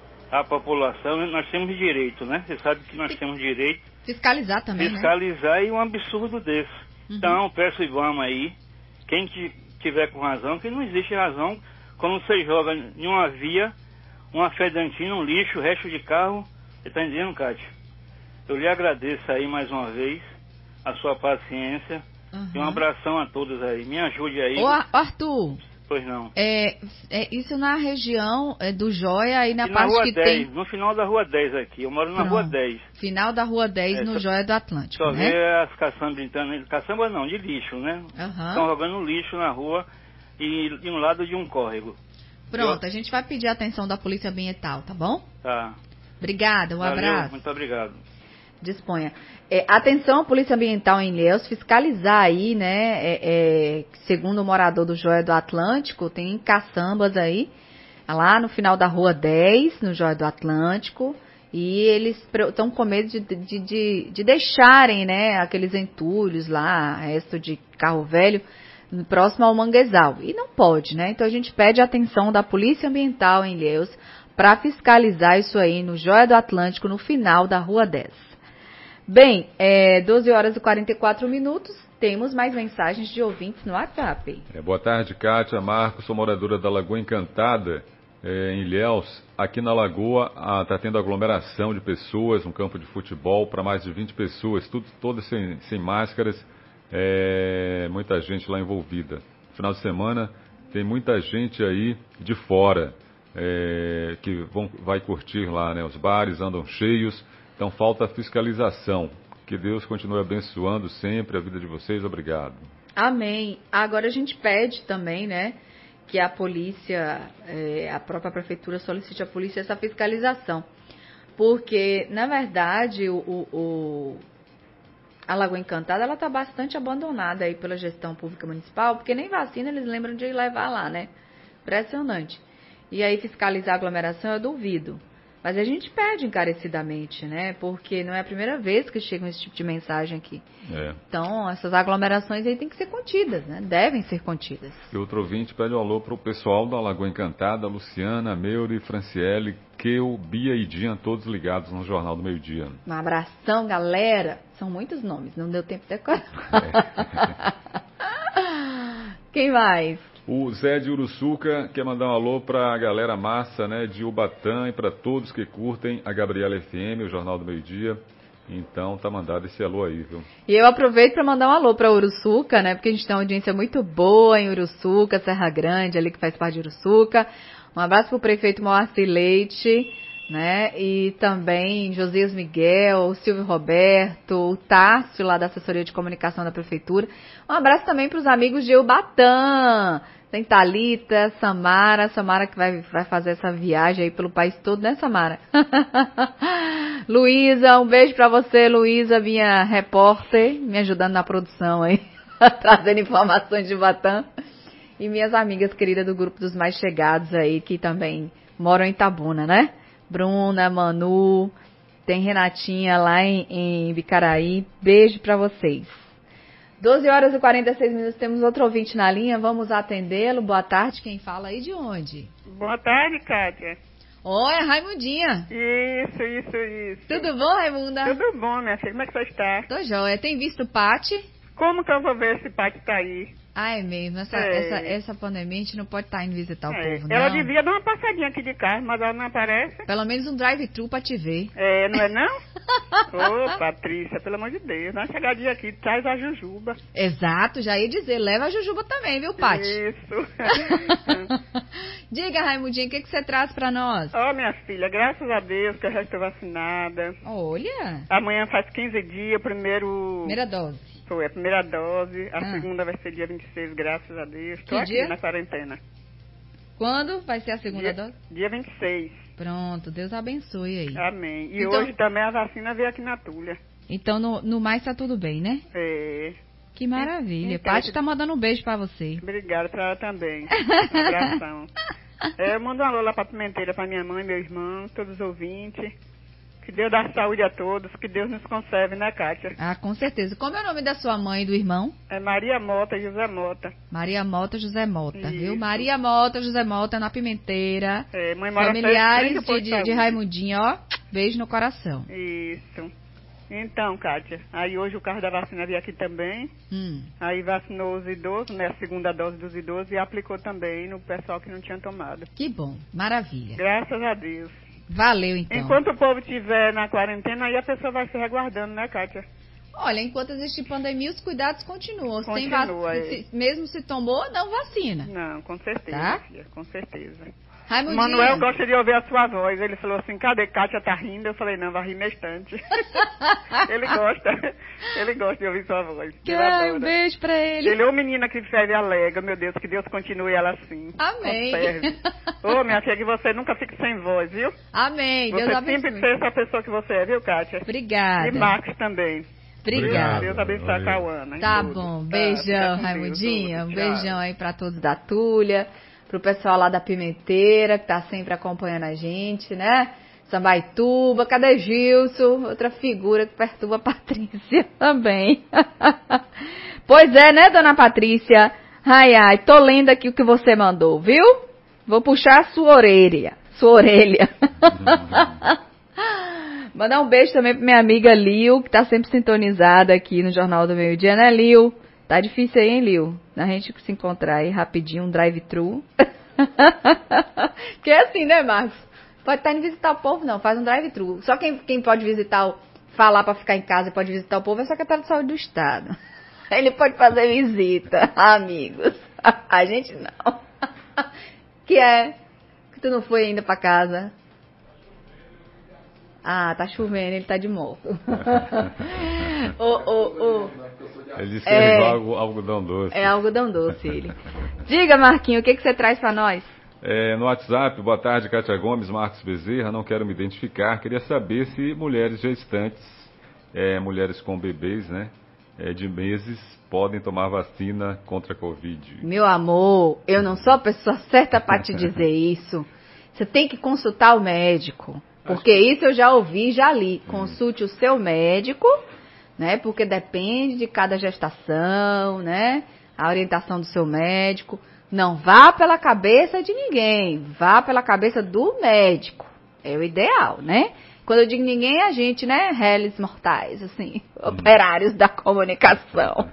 Speaker 7: a população, nós temos direito, né? Você sabe que nós temos direito.
Speaker 2: Fiscalizar também,
Speaker 7: Fiscalizar
Speaker 2: né?
Speaker 7: E um absurdo desse.
Speaker 2: Uhum.
Speaker 7: Então, peço Ibama aí, quem tiver com razão, que não existe razão quando você joga em uma via, uma fedantina, um lixo, resto de carro. Você está entendendo, Kátia? Eu lhe agradeço aí mais uma vez a sua paciência. Uhum. E um abração a todos aí. Me ajude aí.
Speaker 2: Ô, Arthur.
Speaker 7: Pois não.
Speaker 2: É, é isso na região é, do Joia, aí na
Speaker 7: e
Speaker 2: parte
Speaker 7: na rua
Speaker 2: que
Speaker 7: dez,
Speaker 2: tem...
Speaker 7: no final da Rua dez aqui. Eu moro na
Speaker 2: Pronto.
Speaker 7: Rua dez.
Speaker 2: Final da Rua dez, é, no
Speaker 7: só,
Speaker 2: Joia do Atlântico,
Speaker 7: só
Speaker 2: né?
Speaker 7: Só ver as caçambas entrando... Caçamba não, de lixo, né?
Speaker 2: Uhum.
Speaker 7: Estão jogando lixo na rua e de um lado de um córrego.
Speaker 2: Pronto,
Speaker 7: Eu...
Speaker 2: a gente vai pedir a atenção da Polícia Ambiental, tá bom?
Speaker 7: Tá.
Speaker 2: Obrigada, um
Speaker 7: Valeu,
Speaker 2: abraço.
Speaker 7: muito obrigado.
Speaker 2: Disponha. É, atenção, Polícia Ambiental em Ilhéus, fiscalizar aí, né, é, é, segundo o morador do Joia do Atlântico, tem caçambas aí, lá no final da Rua dez, no Joia do Atlântico, e eles estão com medo de, de, de, de deixarem, né, aqueles entulhos lá, resto de carro velho, próximo ao manguezal. E não pode, né, então a gente pede a atenção da Polícia Ambiental em Ilhéus para fiscalizar isso aí no Joia do Atlântico, no final da Rua dez. Bem, é doze horas e quarenta e quatro minutos, temos mais mensagens de ouvintes no WhatsApp.
Speaker 3: É, boa tarde, Kátia, Marcos, sou moradora da Lagoa Encantada, é, em Ilhéus. Aqui na Lagoa está tendo aglomeração de pessoas, um campo de futebol para mais de vinte pessoas, tudo, todas sem, sem máscaras, é, muita gente lá envolvida. Final de semana tem muita gente aí de fora, é, que vão, vai curtir lá, né? Os bares andam cheios. Então falta fiscalização. Que Deus continue abençoando sempre a vida de vocês. Obrigado.
Speaker 2: Amém. Agora a gente pede também, né, que a polícia, é, a própria prefeitura solicite à polícia essa fiscalização. Porque, na verdade, o, o, o, a Lagoa Encantada ela está bastante abandonada aí pela gestão pública municipal, porque nem vacina eles lembram de levar lá, né? Impressionante. E aí fiscalizar a aglomeração eu duvido. Mas a gente pede encarecidamente, né? Porque não é a primeira vez que chega esse tipo de mensagem aqui.
Speaker 3: É.
Speaker 2: Então, essas aglomerações aí têm que ser contidas, né? Devem ser contidas.
Speaker 3: E outro ouvinte pede um alô para o pessoal da Lagoa Encantada, Luciana, Meure, Franciele, Keu, Bia e Dinha, todos ligados no Jornal do Meio Dia.
Speaker 2: Um abração, galera. São muitos nomes, não deu tempo de decorar. É. Quem mais?
Speaker 3: O Zé de Uruçuca quer mandar um alô para a galera massa, né, de Ubatã e para todos que curtem a Gabriela F M, o Jornal do Meio Dia. Então tá mandado esse alô aí, viu?
Speaker 2: E eu aproveito para mandar um alô para Uruçuca, né, porque a gente tem uma audiência muito boa em Uruçuca, Serra Grande, ali que faz parte de Uruçuca. Um abraço para o prefeito Moacir Leite, né, e também Josias Miguel, o Silvio Roberto, o Tássio lá da assessoria de comunicação da prefeitura. Um abraço também para os amigos de Ubatã. Tem Thalita, Samara, Samara que vai, vai fazer essa viagem aí pelo país todo, né, Samara? Luísa, um beijo pra você, Luísa, minha repórter, me ajudando na produção aí, trazendo informações de Ubatã. E minhas amigas queridas do grupo dos mais chegados aí, que também moram em Itabuna, né? Bruna, Manu, tem Renatinha lá em, em Bicaraí, beijo pra vocês. doze horas e quarenta e seis minutos, temos outro ouvinte na linha, vamos atendê-lo. Boa tarde, quem fala aí de onde?
Speaker 8: Boa tarde, Kátia.
Speaker 2: Oi, Raimundinha.
Speaker 8: Isso, isso, isso.
Speaker 2: Tudo bom, Raimunda?
Speaker 8: Tudo bom, minha filha, como é que você está?
Speaker 2: Tô joia, tem visto o Pati?
Speaker 8: Como que eu vou ver se o Pati tá aí?
Speaker 2: Ah, é mesmo. Essa,
Speaker 8: É.
Speaker 2: essa, essa pandemia a gente não pode estar indo visitar o
Speaker 8: É,
Speaker 2: povo, não.
Speaker 8: ela devia dar uma passadinha aqui de carro, mas ela não aparece.
Speaker 2: Pelo menos um drive-thru pra te ver.
Speaker 8: É, não é não? Ô, Patrícia, pelo amor de Deus, dá uma chegadinha aqui, traz a Jujuba.
Speaker 2: Exato, já ia dizer. Leva a Jujuba também, viu, Paty?
Speaker 8: Isso.
Speaker 2: Diga, Raimundinho, o que, que você traz pra nós?
Speaker 8: Ó, minha filha, graças a Deus que eu já estou vacinada.
Speaker 2: Olha,
Speaker 8: Amanhã faz quinze dias, o primeiro...
Speaker 2: primeira dose.
Speaker 8: Foi a primeira dose, a
Speaker 2: Ah.
Speaker 8: segunda vai ser dia vinte e seis, graças a Deus. Estou
Speaker 2: Que
Speaker 8: aqui
Speaker 2: dia?
Speaker 8: na quarentena.
Speaker 2: Quando vai ser a segunda
Speaker 8: dia,
Speaker 2: dose?
Speaker 8: Dia vinte e seis.
Speaker 2: Pronto, Deus abençoe aí.
Speaker 8: Amém. E
Speaker 2: Então-
Speaker 8: hoje também a vacina veio aqui na Tulha.
Speaker 2: Então, no, no mais tá tudo bem, né?
Speaker 8: É.
Speaker 2: Que maravilha.
Speaker 8: Então,
Speaker 2: Paty tá mandando um beijo pra você.
Speaker 8: Obrigada pra ela também. Um abração. É, eu mando um alô lá pra Pimenteira, pra minha mãe, meu irmão, todos os ouvintes. Que Deus dá saúde a todos, que Deus nos conserve, né, Kátia?
Speaker 2: Ah, com certeza. Como é o nome da sua mãe e do irmão?
Speaker 8: É Maria Mota e José Mota.
Speaker 2: Maria Mota, José Mota,
Speaker 8: Isso.
Speaker 2: viu? Maria Mota, José Mota, na Pimenteira.
Speaker 8: É, mãe mora
Speaker 2: Familiares
Speaker 8: perto do
Speaker 2: de, de, de
Speaker 8: posto de
Speaker 2: Raimundinho, ó. Beijo no coração.
Speaker 8: saúde. Isso. Então, Kátia, aí hoje o carro da vacina veio aqui também.
Speaker 2: Hum.
Speaker 8: Aí vacinou os idosos, né? A segunda dose dos idosos e aplicou também no pessoal que não tinha tomado.
Speaker 2: Que bom, maravilha.
Speaker 8: Graças a Deus.
Speaker 2: Valeu, então.
Speaker 8: Enquanto o povo estiver na quarentena, aí a pessoa vai se resguardando, né, Kátia?
Speaker 2: Olha, enquanto existe pandemia, os cuidados continuam. Sem
Speaker 8: Continua,
Speaker 2: vac-
Speaker 8: é.
Speaker 2: se- mesmo se tomou, não vacina.
Speaker 8: Não, com certeza,
Speaker 2: Tá?
Speaker 8: filha, com certeza. O
Speaker 2: Raimundinho.
Speaker 8: Manuel gosta de ouvir a sua voz. Ele falou assim, cadê Kátia? Tá rindo? Eu falei, não, vai rir na estante. Ele gosta. Ele gosta de ouvir sua voz. Ele
Speaker 2: Ai,
Speaker 8: adora.
Speaker 2: um beijo pra ele.
Speaker 8: Ele é uma menina que serve alega, meu Deus, que Deus continue ela assim.
Speaker 2: Amém.
Speaker 8: Conserve. Ô, minha filha, que você nunca fique sem voz, viu?
Speaker 2: Amém. Deus
Speaker 8: Você
Speaker 2: abençoe.
Speaker 8: sempre ser essa pessoa que você é, viu, Kátia?
Speaker 2: Obrigada.
Speaker 8: E Marcos também.
Speaker 2: Obrigada.
Speaker 8: Deus abençoe a Cauana.
Speaker 2: Tá
Speaker 8: Tudo.
Speaker 2: bom,
Speaker 8: Tá,
Speaker 2: beijão,
Speaker 8: fica com Deus,
Speaker 2: Raimundinha.
Speaker 8: tudo.
Speaker 2: Um
Speaker 8: Tchau.
Speaker 2: beijão aí pra todos da Tulha, pro pessoal lá da Pimenteira, que tá sempre acompanhando a gente, né? Sambaituba, cadê Gilson? Outra figura que perturba a Patrícia também. Pois é, né, dona Patrícia? Ai, ai, tô lendo aqui o que você mandou, viu? Vou puxar a sua orelha. Sua orelha. Mandar um beijo também pra minha amiga Lil, que tá sempre sintonizada aqui no Jornal do Meio Dia, né, Lil? Tá difícil aí, hein, Lil? A gente se encontrar aí rapidinho, um drive-thru. Que é assim, né, Marcos? Pode estar indo visitar o povo, não, faz um drive-thru. Só quem, quem pode visitar, o, falar pra ficar em casa e pode visitar o povo é o secretário de saúde do Estado. Ele pode fazer visita, amigos. A gente não. Que é? Que tu não foi ainda pra casa? Ah, tá chovendo, ele tá de moto. Ô, ô, ô.
Speaker 3: Ele disse que
Speaker 2: É.
Speaker 3: é igual algo- algodão doce.
Speaker 2: É algodão doce ele. Diga, Marquinho, o que, que você traz pra nós?
Speaker 3: É, no WhatsApp, boa tarde, Kátia Gomes, Marcos Bezerra, não quero me identificar. Queria saber se mulheres gestantes, é, mulheres com bebês, né, é, de meses, podem tomar vacina contra a Covid.
Speaker 2: Meu amor, eu não sou a pessoa certa pra te dizer isso. Você tem que consultar o médico. Porque isso eu já ouvi, já li. Consulte o seu médico, né? Porque depende de cada gestação, né? A orientação do seu médico. Não vá pela cabeça de ninguém, vá pela cabeça do médico. É o ideal, né? Quando eu digo ninguém, é a gente, né? Réis mortais, assim, operários da comunicação.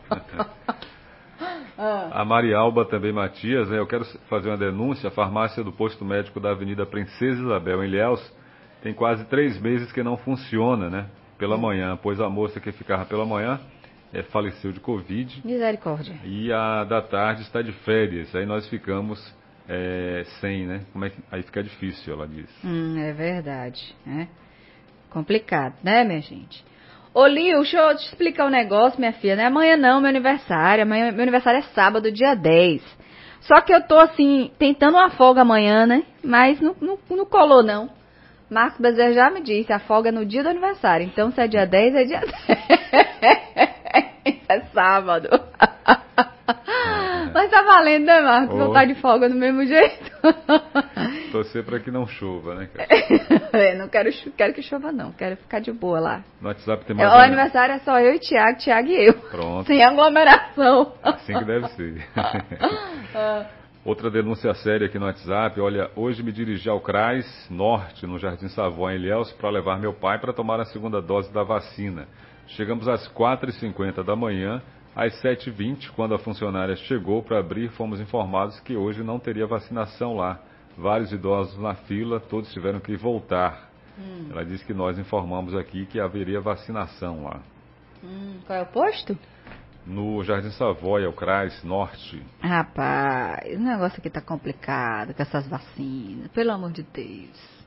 Speaker 3: A Marialba também Matias, né, eu quero fazer uma denúncia. A farmácia do posto médico da Avenida Princesa Isabel, em Ilhéus, tem quase três meses que não funciona, né? Pela manhã, pois a moça que ficava pela manhã é, faleceu de Covid.
Speaker 2: Misericórdia.
Speaker 3: E a da tarde está de férias. Aí nós ficamos é, sem, né? Como é que... Aí fica difícil, ela disse.
Speaker 2: Hum, é verdade, né? Complicado, né, minha gente? Ô, Lil, deixa eu te explicar um negócio, minha filha. Não é amanhã não, meu aniversário. Amanhã, meu aniversário é sábado, dia dez. Só que eu tô, assim, tentando uma folga amanhã, né? Mas não, não, não colou, não. Marcos Bezerra já me disse, a folga é no dia do aniversário. Então, se é dia dez, é dia dez. É sábado. Mas tá valendo, né, Marcos?
Speaker 3: Oh.
Speaker 2: Voltar de folga do mesmo jeito.
Speaker 3: Torcer para que não chova, né, cara?
Speaker 2: É, não quero, cho- quero que chova, não. Quero ficar de boa lá.
Speaker 3: No WhatsApp tem
Speaker 2: É,
Speaker 3: mais
Speaker 2: o
Speaker 3: uma-
Speaker 2: aniversário é só eu e Tiago, Tiago e eu.
Speaker 3: Pronto.
Speaker 2: Sem aglomeração.
Speaker 3: Assim que deve ser. Outra denúncia séria aqui no WhatsApp. Olha, hoje me dirigi ao CRAS Norte, no Jardim Savoy, em Ilhéus, para levar meu pai para tomar a segunda dose da vacina. Chegamos às quatro e cinquenta da manhã, Às sete e vinte, quando a funcionária chegou para abrir, fomos informados que hoje não teria vacinação lá. Vários idosos na fila, todos tiveram que voltar. Hum. Ela disse que nós informamos aqui que haveria vacinação lá.
Speaker 2: Hum, qual é o posto?
Speaker 3: No Jardim Savoia, o CRAS Norte.
Speaker 2: Rapaz, o negócio aqui tá complicado com essas vacinas, pelo amor de Deus.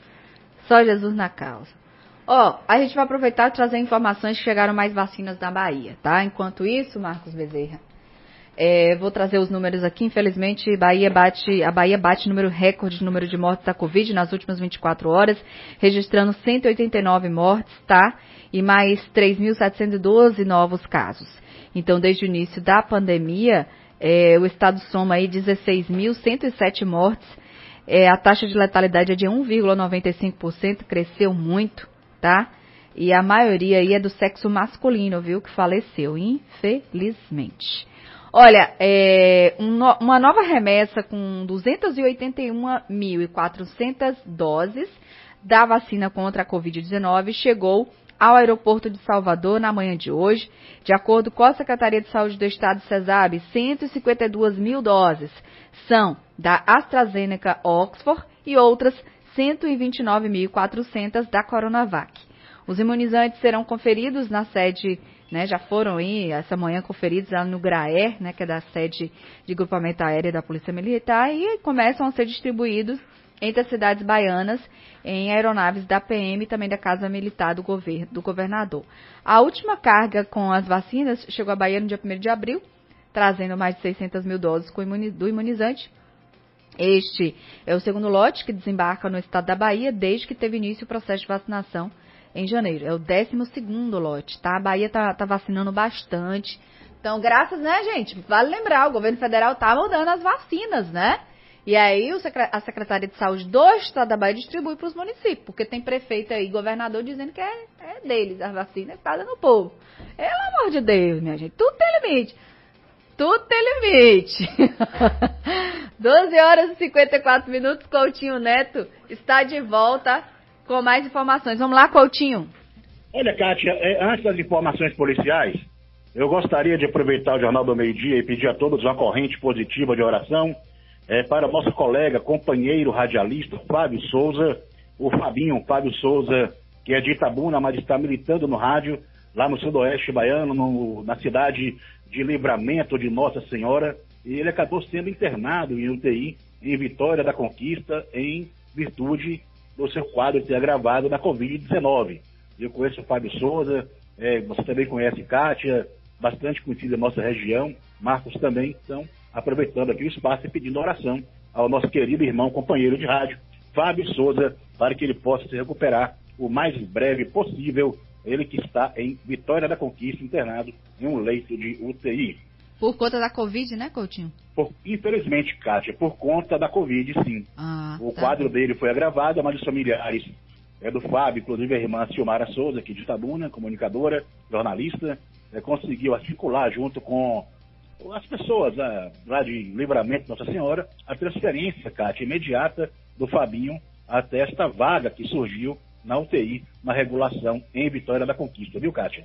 Speaker 2: Só Jesus na causa. Ó, a gente vai aproveitar e trazer informações que chegaram mais vacinas na Bahia, tá? Enquanto isso, Marcos Bezerra, é, vou trazer os números aqui. Infelizmente, Bahia bate, a Bahia bate número recorde de número de mortes da Covid nas últimas vinte e quatro horas, registrando cento e oitenta e nove mortes, tá? E mais três mil setecentos e doze novos casos. Então, desde o início da pandemia, é, o estado soma aí dezesseis mil cento e sete mortes. É, a taxa de letalidade é de um vírgula noventa e cinco por cento, cresceu muito, tá? E a maioria aí é do sexo masculino, viu? Que faleceu, infelizmente. Olha, é, um, uma nova remessa com duzentas e oitenta e um mil e quatrocentas doses da vacina contra a covid dezenove chegou ao aeroporto de Salvador na manhã de hoje. De acordo com a Secretaria de Saúde do Estado, CESAB, cento e cinquenta e duas mil doses são da AstraZeneca Oxford e outras cento e vinte e nove mil e quatrocentas da Coronavac. Os imunizantes serão conferidos na sede, né, já foram aí essa manhã conferidos lá no GRAER, né, que é da sede de grupamento aéreo da Polícia Militar, e começam a ser distribuídos entre as cidades baianas em aeronaves da P M e também da Casa Militar do, governo, do governador. A última carga com as vacinas chegou à Bahia no dia primeiro de abril, trazendo mais de seiscentas mil doses do imunizante. Este é o segundo lote que desembarca no estado da Bahia desde que teve início o processo de vacinação em janeiro. É o décimo segundo lote, tá? A Bahia tá, tá vacinando bastante. Então, graças, né, gente? Vale lembrar, o governo federal tá mudando as vacinas, né? E aí o secre- a Secretaria de Saúde do Estado da Bahia distribui para os municípios, porque tem prefeito aí, governador, dizendo que é, é deles, as vacinas que tá dando o povo. Pelo amor de Deus, minha gente, tudo tem limite. Tudo tem limite. doze horas e cinquenta e quatro minutos, Coutinho Neto está de volta com mais informações. Vamos lá, Coutinho.
Speaker 6: Olha, Kátia, antes das informações policiais, eu gostaria de aproveitar o Jornal do Meio-Dia e pedir a todos uma corrente positiva de oração é, para o nosso colega, companheiro radialista, Fábio Souza, o Fabinho, Fábio Souza, que é de Itabuna, mas está militando no rádio, lá no sudoeste baiano, no, na cidade de Livramento de Nossa Senhora, e ele acabou sendo internado em U T I em Vitória da Conquista, em virtude do seu quadro ter agravado da covid dezenove. Eu conheço o Fábio Souza, é, você também conhece Kátia, bastante conhecida da nossa região, Marcos também, então, aproveitando aqui o espaço e pedindo oração ao nosso querido irmão, companheiro de rádio, Fábio Souza, para que ele possa se recuperar o mais breve possível, ele que está em Vitória da Conquista, internado em um leito de U T I.
Speaker 2: Por conta da Covid, né, Coutinho?
Speaker 6: Por, infelizmente, Kátia, por conta da Covid, sim.
Speaker 2: Ah,
Speaker 6: o
Speaker 2: tá.
Speaker 6: quadro dele foi agravado, mas os familiares é do Fábio, inclusive a irmã Silmara Souza, aqui de Itabuna, comunicadora, jornalista, é, conseguiu articular junto com as pessoas é, lá de Livramento Nossa Senhora, a transferência, Kátia, imediata do Fabinho até esta vaga que surgiu na U T I, na regulação em Vitória da Conquista, viu, Kátia?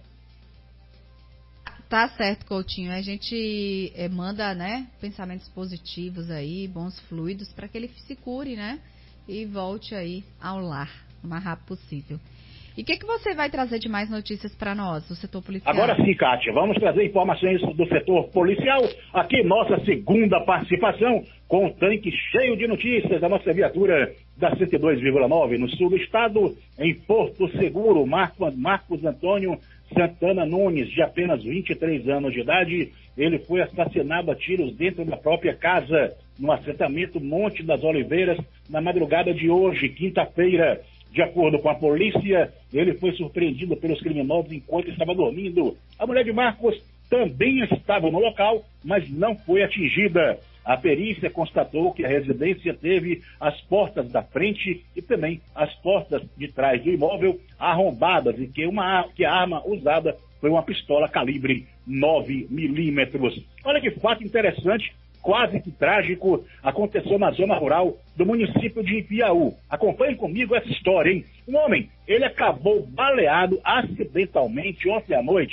Speaker 2: Tá certo, Coutinho. A gente é, manda, né, pensamentos positivos aí, bons fluidos, para que ele se cure, né, e volte aí ao lar o mais rápido possível. E o que, que você vai trazer de mais notícias para nós, do setor policial?
Speaker 6: Agora sim, Kátia, vamos trazer informações do setor policial. Aqui, nossa segunda participação, com um tanque cheio de notícias, a nossa viatura da cento e dois vírgula nove no sul do estado, em Porto Seguro, Marco, Marcos Antônio Santana Nunes, de apenas vinte e três anos de idade. Ele foi assassinado a tiros dentro da própria casa, no assentamento Monte das Oliveiras, na madrugada de hoje, quinta-feira. De acordo com a polícia, ele foi surpreendido pelos criminosos enquanto estava dormindo. A mulher de Marcos também estava no local, mas não foi atingida. A perícia constatou que a residência teve as portas da frente e também as portas de trás do imóvel arrombadas e que, uma, que a arma usada foi uma pistola calibre nove milímetros. Olha que fato interessante, quase que trágico, aconteceu na zona rural do município de Ipiaú. Acompanhe comigo essa história, hein? Um homem, ele acabou baleado acidentalmente ontem à noite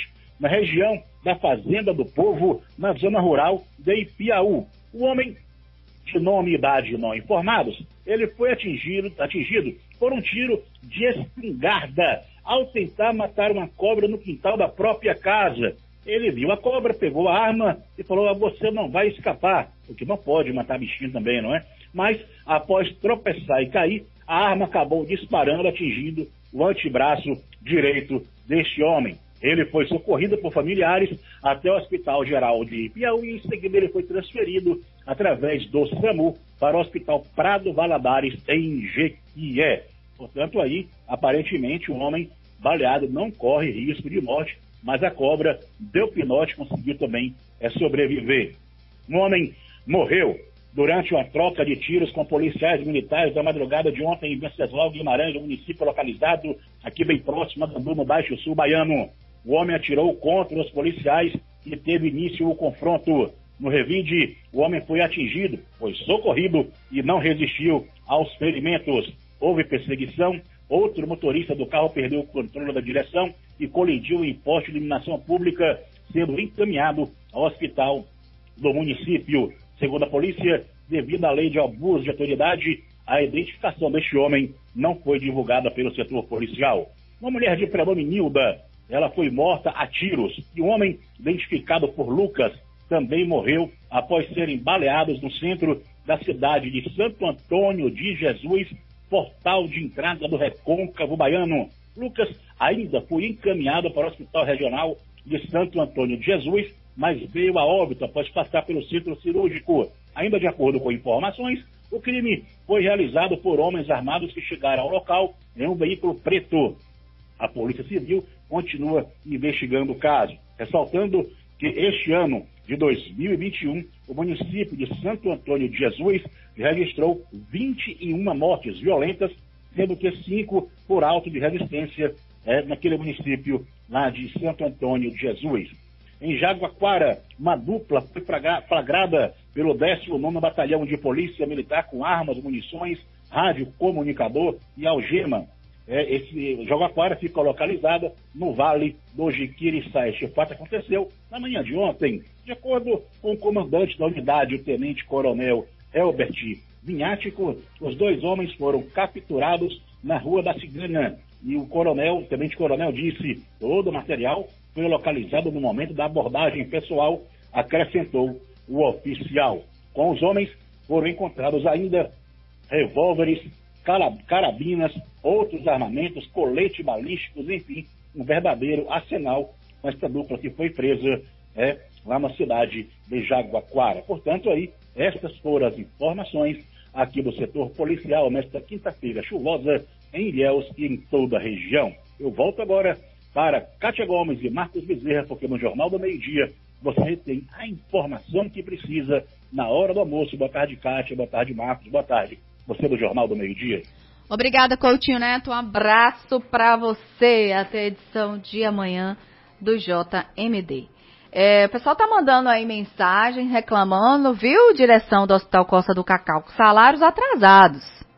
Speaker 6: na região da Fazenda do Povo, na zona rural de Ipiaú. O homem, de nome e idade não informados, ele foi atingido, atingido por um tiro de espingarda ao tentar matar uma cobra no quintal da própria casa. Ele viu a cobra, pegou a arma e falou: ah, você não vai escapar, porque não pode matar bichinho também, não é? Mas, após tropeçar e cair, a arma acabou disparando, atingindo o antebraço direito deste homem. Ele foi socorrido por familiares até o Hospital Geral de Ipiaú e, em seguida, ele foi transferido através do SAMU para o Hospital Prado Valadares, em Jequié. Portanto, aí, aparentemente, o homem baleado não corre risco de morte, mas a cobra deu pinote e conseguiu também é, sobreviver. Um homem morreu durante uma troca de tiros com policiais militares da madrugada de ontem em Venceslau Guimarães, no município localizado aqui bem próximo a Gambu, no Baixo Sul Baiano. O homem atirou contra os policiais e teve início o confronto. No revide, o homem foi atingido, foi socorrido e não resistiu aos ferimentos. Houve perseguição, outro motorista do carro perdeu o controle da direção e colidiu em poste de iluminação pública, sendo encaminhado ao hospital do município. Segundo a polícia, devido à lei de abuso de autoridade, a identificação deste homem não foi divulgada pelo setor policial. Uma mulher de prenome Nilda, ela foi morta a tiros, e um homem identificado por Lucas também morreu após serem baleados no centro da cidade de Santo Antônio de Jesus, portal de entrada do Recôncavo Baiano. Lucas ainda foi encaminhado para o Hospital Regional de Santo Antônio de Jesus, mas veio a óbito após passar pelo centro cirúrgico. Ainda de acordo com informações, o crime foi realizado por homens armados que chegaram ao local em um veículo preto. A Polícia Civil continua investigando o caso, ressaltando que este ano de dois mil e vinte e um, o município de Santo Antônio de Jesus registrou vinte e uma mortes violentas, sendo que cinco por auto de resistência é, naquele município lá de Santo Antônio de Jesus. Em Jaguaquara, uma dupla foi flagrada pelo décimo nono Batalhão de Polícia Militar com armas, munições, rádio, comunicador e algema. É, esse Jaguaquara fica localizada no Vale do Jiquiriçá. Este fato aconteceu na manhã de ontem. De acordo com o comandante da unidade, o tenente-coronel Elbert Vinhático, os dois homens foram capturados na Rua da Cigana. E o coronel, o tenente-coronel disse, todo o material foi localizado no momento da abordagem pessoal, acrescentou o oficial. Com os homens foram encontrados ainda revólveres, carabinas, outros armamentos, coletes balísticos, enfim, um verdadeiro arsenal com esta dupla que foi presa é, lá na cidade de Jaguaquara. Portanto, aí, estas foram as informações aqui do setor policial nesta quinta-feira chuvosa em Ilhéus e em toda a região. Eu volto agora para Kátia Gomes e Marcos Bezerra, porque no Jornal do Meio-Dia você tem a informação que precisa na hora do almoço. Boa tarde, Kátia. Boa tarde, Marcos. Boa tarde. Você do Jornal do Meio-Dia.
Speaker 2: Obrigada, Coutinho Neto. Um abraço para você. Até a edição de amanhã do J M D. É, o pessoal tá mandando aí mensagem, reclamando, viu, direção do Hospital Costa do Cacau, com salários atrasados.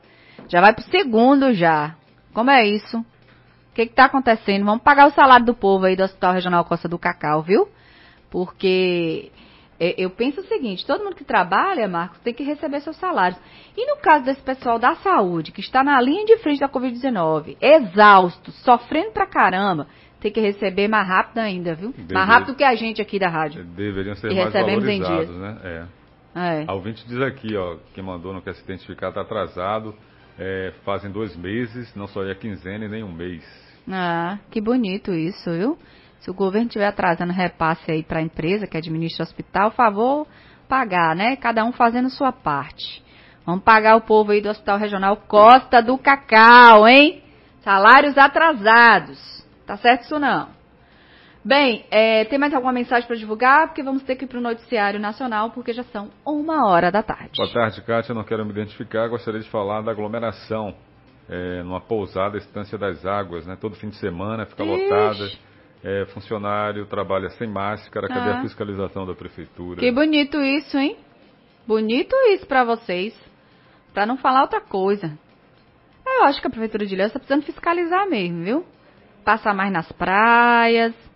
Speaker 2: Já vai pro segundo já. Como é isso? O que que tá acontecendo? Vamos pagar o salário do povo aí do Hospital Regional Costa do Cacau, viu? Porque eu penso o seguinte, todo mundo que trabalha, Marcos, tem que receber seus salários. E no caso desse pessoal da saúde, que está na linha de frente da covid dezenove, exausto, sofrendo pra caramba, tem que receber mais rápido ainda, viu? Deveria, mais rápido que a gente aqui da rádio.
Speaker 3: Deveriam ser
Speaker 2: e
Speaker 3: mais
Speaker 2: recebemos
Speaker 3: valorizados,
Speaker 2: em dia.
Speaker 3: né?
Speaker 2: É.
Speaker 3: É. A ouvinte diz aqui, ó, quem mandou não quer se identificar, está atrasado, é, fazem dois meses, não só é quinzena e nem um mês.
Speaker 2: Ah, que bonito isso, viu? Se o governo estiver atrasando repasse aí para a empresa que administra o hospital, favor pagar, né? Cada um fazendo sua parte. Vamos pagar o povo aí do Hospital Regional Costa do Cacau, hein? Salários atrasados. Tá certo isso não? Bem, é, tem mais alguma mensagem para divulgar? Porque vamos ter que ir para o Noticiário Nacional, porque já são uma hora da tarde.
Speaker 3: Boa tarde, Kátia. Não quero me identificar, gostaria de falar da aglomeração é, numa pousada Estância das Águas, né? Todo fim de semana fica
Speaker 2: Ixi.
Speaker 3: lotada. É, funcionário trabalha sem máscara, cadê
Speaker 2: Ah.
Speaker 3: a fiscalização da prefeitura?
Speaker 2: Que bonito isso, hein? Bonito isso para vocês. Para não falar outra coisa. Eu acho que a prefeitura de Ilhéus está precisando fiscalizar mesmo, viu? Passar mais nas praias,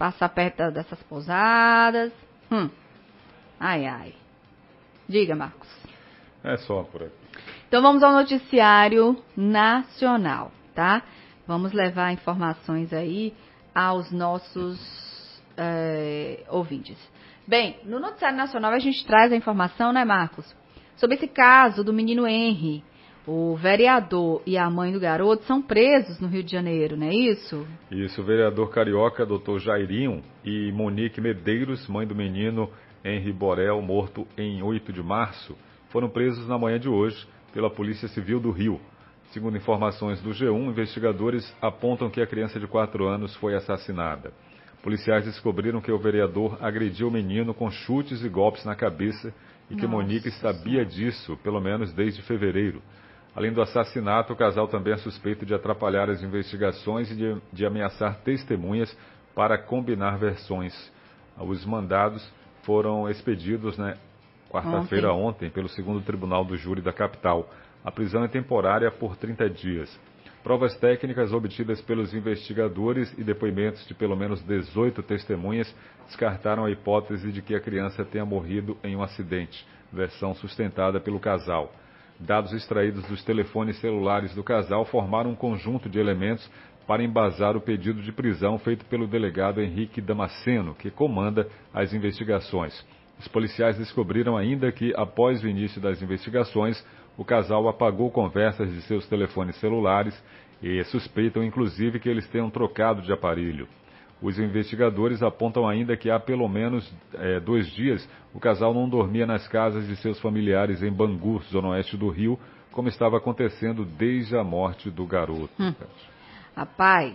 Speaker 2: passar perto dessas pousadas. Hum. Ai, ai. Diga, Marcos.
Speaker 3: É só por aqui.
Speaker 2: Então vamos ao noticiário nacional, tá? Vamos levar informações aí aos nossos é, ouvintes. Bem, no noticiário nacional a gente traz a informação, né, Marcos? Sobre esse caso do menino Henry. O vereador e a mãe do garoto são presos no Rio de Janeiro, não é isso?
Speaker 3: Isso, o vereador carioca, doutor Jairinho, e Monique Medeiros, mãe do menino Henry Borel, morto em oito de março, foram presos na manhã de hoje pela Polícia Civil do Rio. Segundo informações do G um, investigadores apontam que a criança de quatro anos foi assassinada. Policiais descobriram que o vereador agrediu o menino com chutes e golpes na cabeça e que
Speaker 2: Nossa.
Speaker 3: Monique sabia disso, pelo menos desde fevereiro. Além do assassinato, o casal também é suspeito de atrapalhar as investigações e de, de ameaçar testemunhas para combinar versões. Os mandados foram expedidos, né, quarta-feira ontem. ontem pelo segundo Tribunal do Júri da capital. A prisão é temporária por trinta dias. Provas técnicas obtidas pelos investigadores e depoimentos de pelo menos dezoito testemunhas descartaram a hipótese de que a criança tenha morrido em um acidente, versão sustentada pelo casal. Dados extraídos dos telefones celulares do casal formaram um conjunto de elementos para embasar o pedido de prisão feito pelo delegado Henrique Damasceno, que comanda as investigações. Os policiais descobriram ainda que, após o início das investigações, o casal apagou conversas de seus telefones celulares e suspeitam, inclusive, que eles tenham trocado de aparelho. Os investigadores apontam ainda que há pelo menos é, dois dias o casal não dormia nas casas de seus familiares em Bangu, zona oeste do Rio, como estava acontecendo desde a morte do garoto.
Speaker 2: Hum. Rapaz,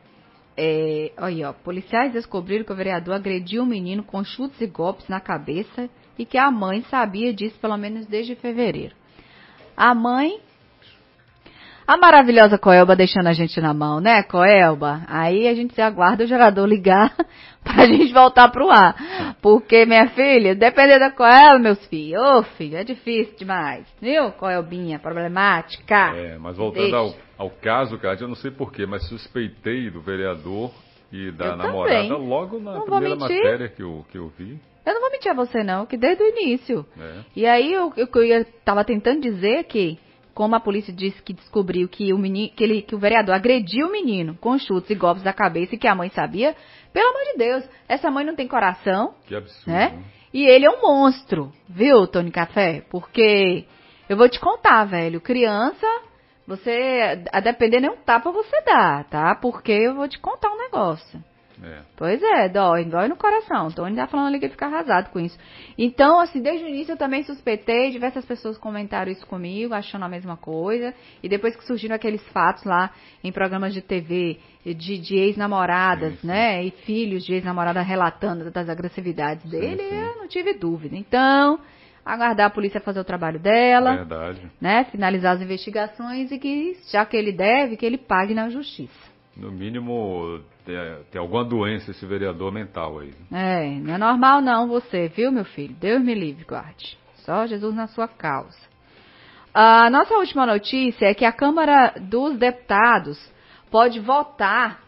Speaker 2: é, olha, ó, policiais descobriram que o vereador agrediu o menino com chutes e golpes na cabeça e que a mãe sabia disso pelo menos desde fevereiro. A mãe... A maravilhosa Coelba deixando a gente na mão, né, Coelba? Aí a gente aguarda o gerador ligar pra gente voltar pro ar. Porque, minha filha, depender da Coelba, meus filhos, ô filho, é difícil demais. Viu, Coelbinha, problemática.
Speaker 3: É, mas voltando ao, ao caso, Cátia, eu não sei porquê, mas suspeitei do vereador e da
Speaker 2: eu
Speaker 3: namorada
Speaker 2: também.
Speaker 3: logo na
Speaker 2: não
Speaker 3: primeira matéria que eu, que eu vi.
Speaker 2: Eu não vou mentir a você, não, que desde o início.
Speaker 3: É.
Speaker 2: E aí, o que eu, eu tava tentando dizer que... Como a polícia disse que descobriu que o, menino, que, ele, que o vereador agrediu o menino com chutes e golpes da cabeça e que a mãe sabia, pelo amor de Deus, essa mãe não tem coração.
Speaker 3: Que absurdo.
Speaker 2: Né?
Speaker 3: Né?
Speaker 2: E ele é um monstro, viu, Tony Café? Porque eu vou te contar, velho, criança, você, a depender nem um tapa você dá, tá? Porque eu vou te contar um negócio.
Speaker 3: É.
Speaker 2: Pois é, dói, dói no coração. O Tony tá falando ali que ele fica arrasado com isso. Então, assim, desde o início eu também suspeitei, diversas pessoas comentaram isso comigo, achando a mesma coisa. E depois que surgiram aqueles fatos lá em programas de T V de, de ex-namoradas, sim, sim. né? E filhos de ex-namorada relatando das agressividades sim, dele, sim. eu não tive dúvida. Então, aguardar a polícia fazer o trabalho dela.
Speaker 3: Verdade. Né?
Speaker 2: Finalizar as investigações e que, já que ele deve, que ele pague na justiça.
Speaker 3: No mínimo, tem, tem alguma doença esse vereador mental aí.
Speaker 2: É, não é normal não você, viu, meu filho? Deus me livre, guarde. Só Jesus na sua causa. A nossa última notícia é que a Câmara dos Deputados pode votar,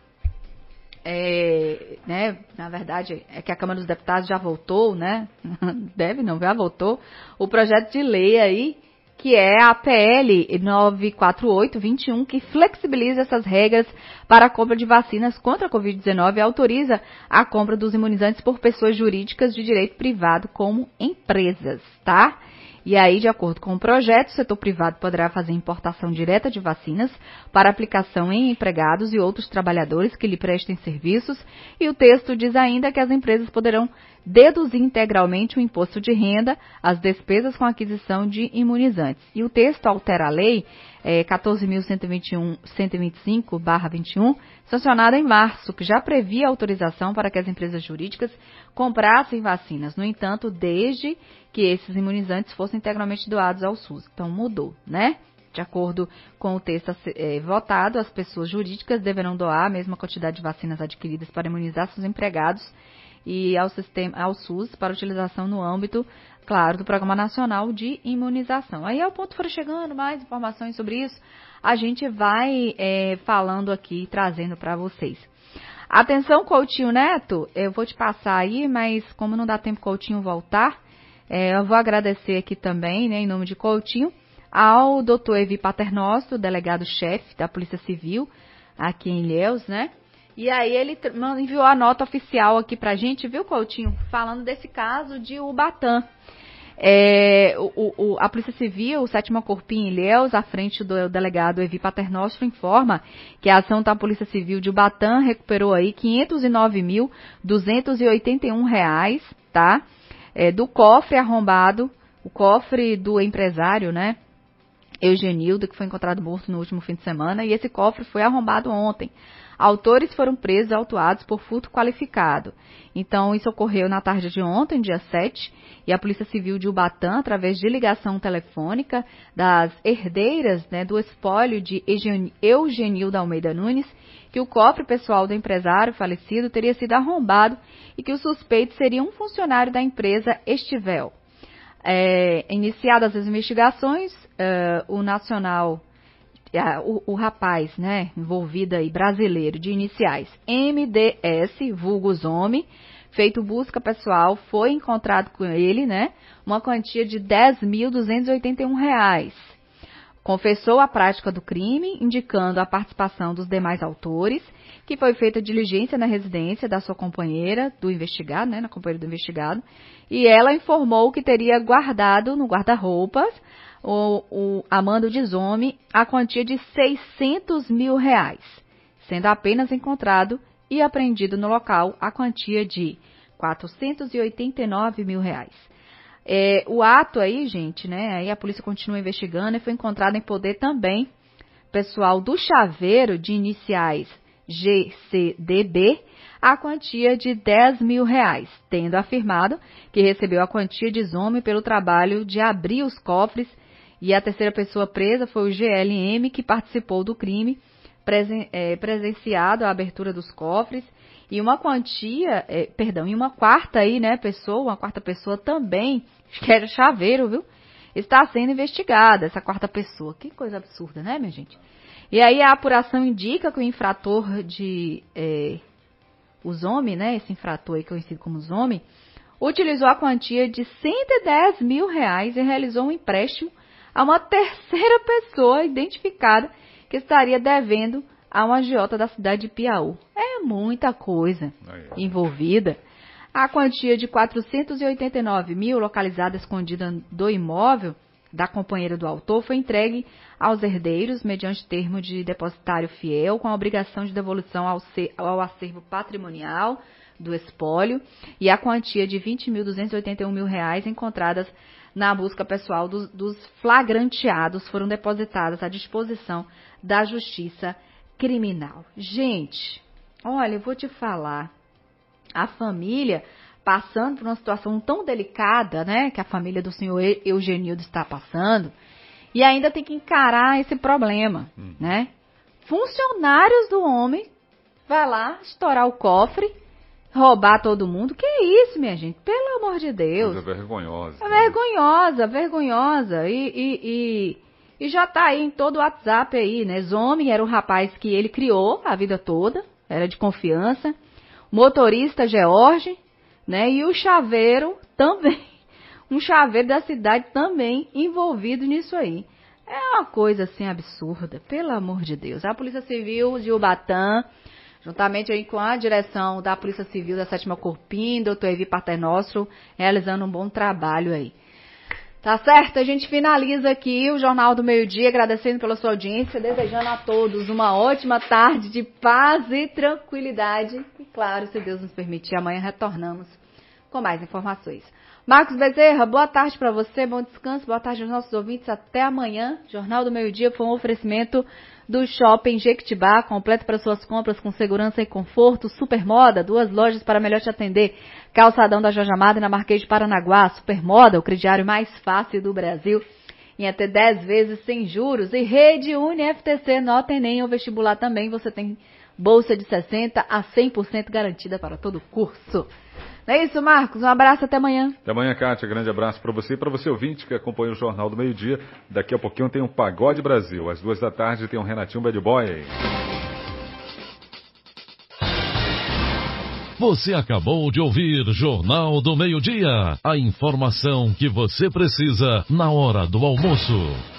Speaker 2: é, né, na verdade, é que a Câmara dos Deputados já votou, né? Deve não, já votou, o projeto de lei aí, que é a P L nove quatro oito vinte e um, que flexibiliza essas regras para a compra de vacinas contra a covid dezenove e autoriza a compra dos imunizantes por pessoas jurídicas de direito privado como empresas, tá? E aí, de acordo com o projeto, o setor privado poderá fazer importação direta de vacinas para aplicação em empregados e outros trabalhadores que lhe prestem serviços, e o texto diz ainda que as empresas poderão deduzir integralmente o imposto de renda, as despesas com aquisição de imunizantes. E o texto altera a lei é, quatorze mil cento e vinte e cinco barra vinte e um, sancionada em março, que já previa autorização para que as empresas jurídicas comprassem vacinas. No entanto, desde que esses imunizantes fossem integralmente doados ao SUS. Então, mudou, né? De acordo com o texto é, votado, as pessoas jurídicas deverão doar a mesma quantidade de vacinas adquiridas para imunizar seus empregados e ao, sistema, ao SUS para utilização no âmbito, claro, do Programa Nacional de Imunização. Aí, ao ponto for chegando, mais informações sobre isso, a gente vai é, falando aqui, trazendo para vocês. Atenção, Coutinho Neto, eu vou te passar aí, mas como não dá tempo Coutinho voltar, é, eu vou agradecer aqui também, né, em nome de Coutinho, ao doutor Evi Paternostro, delegado-chefe da Polícia Civil, aqui em Ilhéus, né? E aí ele enviou a nota oficial aqui pra gente, viu, Coutinho? Falando desse caso de Ubatã. É, o, o, a Polícia Civil, o sétimo Corpim em Ilhéus, à frente do delegado Evi Paternostro, informa que a ação da Polícia Civil de Ubatã recuperou aí quinhentos e nove mil, duzentos e oitenta e um reais, tá? É, do cofre arrombado, o cofre do empresário, né? Eugenildo, que foi encontrado morto no último fim de semana, e esse cofre foi arrombado ontem. Autores foram presos e autuados por furto qualificado. Então, isso ocorreu na tarde de ontem, dia sete, e a Polícia Civil de Ubatã, através de ligação telefônica das herdeiras, né, do espólio de Eugenildo Almeida Nunes, que o cofre pessoal do empresário falecido teria sido arrombado e que o suspeito seria um funcionário da empresa Estivel. É, iniciadas as investigações, uh, o nacional, uh, o, o rapaz, né, envolvido aí, brasileiro, de iniciais, M D S, vulgo Zome, feito busca pessoal, foi encontrado com ele, né, uma quantia de dez mil duzentos e oitenta e um reais. Confessou a prática do crime, indicando a participação dos demais autores, que foi feita diligência na residência da sua companheira, do investigado, né, na companheira do investigado, e ela informou que teria guardado no guarda-roupas, o, o Amando de Zome, a quantia de seiscentos mil reais, sendo apenas encontrado e apreendido no local a quantia de quatrocentos e oitenta e nove mil reais. É, o ato aí, gente, né, aí a polícia continua investigando e foi encontrado em poder também pessoal do chaveiro de iniciais G C D B a quantia de dez mil reais, tendo afirmado que recebeu a quantia de Zome pelo trabalho de abrir os cofres, e a terceira pessoa presa foi o G L M, que participou do crime, presen, é, presenciado a abertura dos cofres, e uma quantia, é, perdão, e uma quarta aí, né, pessoa, uma quarta pessoa também, que era chaveiro, viu? Está sendo investigada, essa quarta pessoa. Que coisa absurda, né, minha gente? E aí a apuração indica que o infrator de... É, o Zome, né, esse infrator aí conhecido como Zome, utilizou a quantia de cento e dez mil reais e realizou um empréstimo a uma terceira pessoa identificada que estaria devendo a um agiota da cidade de Piauí. É muita coisa envolvida. A quantia de quatrocentos e oitenta e nove mil, localizada escondida do imóvel da companheira do autor, foi entregue aos herdeiros mediante termo de depositário fiel, com a obrigação de devolução ao, ser, ao acervo patrimonial do espólio, e a quantia de vinte mil duzentos e oitenta e um mil reais encontradas na busca pessoal dos, dos flagranteados foram depositadas à disposição da Justiça Criminal. Gente, olha, eu vou te falar, a família passando por uma situação tão delicada, né, que a família do senhor Eugenildo está passando, e ainda tem que encarar esse problema, hum. né? Funcionários do homem vai lá estourar o cofre, roubar todo mundo. Que isso, minha gente? Pelo amor de Deus.
Speaker 3: Coisa vergonhosa.
Speaker 2: É vergonhosa, vergonhosa. E, e, e, e já tá aí em todo o WhatsApp aí, né? Zome era o rapaz que ele criou a vida toda, era de confiança. Motorista George, né? E o chaveiro também. Um chaveiro da cidade também envolvido nisso aí. É uma coisa assim absurda, pelo amor de Deus. A Polícia Civil de Ubatã, juntamente aí com a direção da Polícia Civil da sétima Corpim, doutor Evi Paternostro, realizando um bom trabalho aí. Tá certo? A gente finaliza aqui o Jornal do Meio-Dia, agradecendo pela sua audiência, desejando a todos uma ótima tarde de paz e tranquilidade. E claro, se Deus nos permitir, amanhã retornamos com mais informações. Marcos Bezerra, boa tarde para você, bom descanso, boa tarde aos nossos ouvintes, até amanhã. Jornal do Meio-Dia foi um oferecimento do Shopping Jequitibá, completo para suas compras com segurança e conforto, Supermoda, duas lojas para melhor te atender, Calçadão da Jorge Amado e na Marquês de Paranaguá, Supermoda, o crediário mais fácil do Brasil, em até dez vezes sem juros, e Rede Uni F T C, nota Enem ou vestibular também, você tem bolsa de sessenta a cem por cento garantida para todo o curso. Não é isso, Marcos? Um abraço, até amanhã.
Speaker 3: Até amanhã, Kátia. Grande abraço para você e para você ouvinte que acompanha o Jornal do Meio-Dia. Daqui a pouquinho tem um Pagode Brasil. Às duas da tarde tem um Renatinho Bad Boy.
Speaker 1: Você acabou de ouvir Jornal do Meio-Dia. A informação que você precisa na hora do almoço.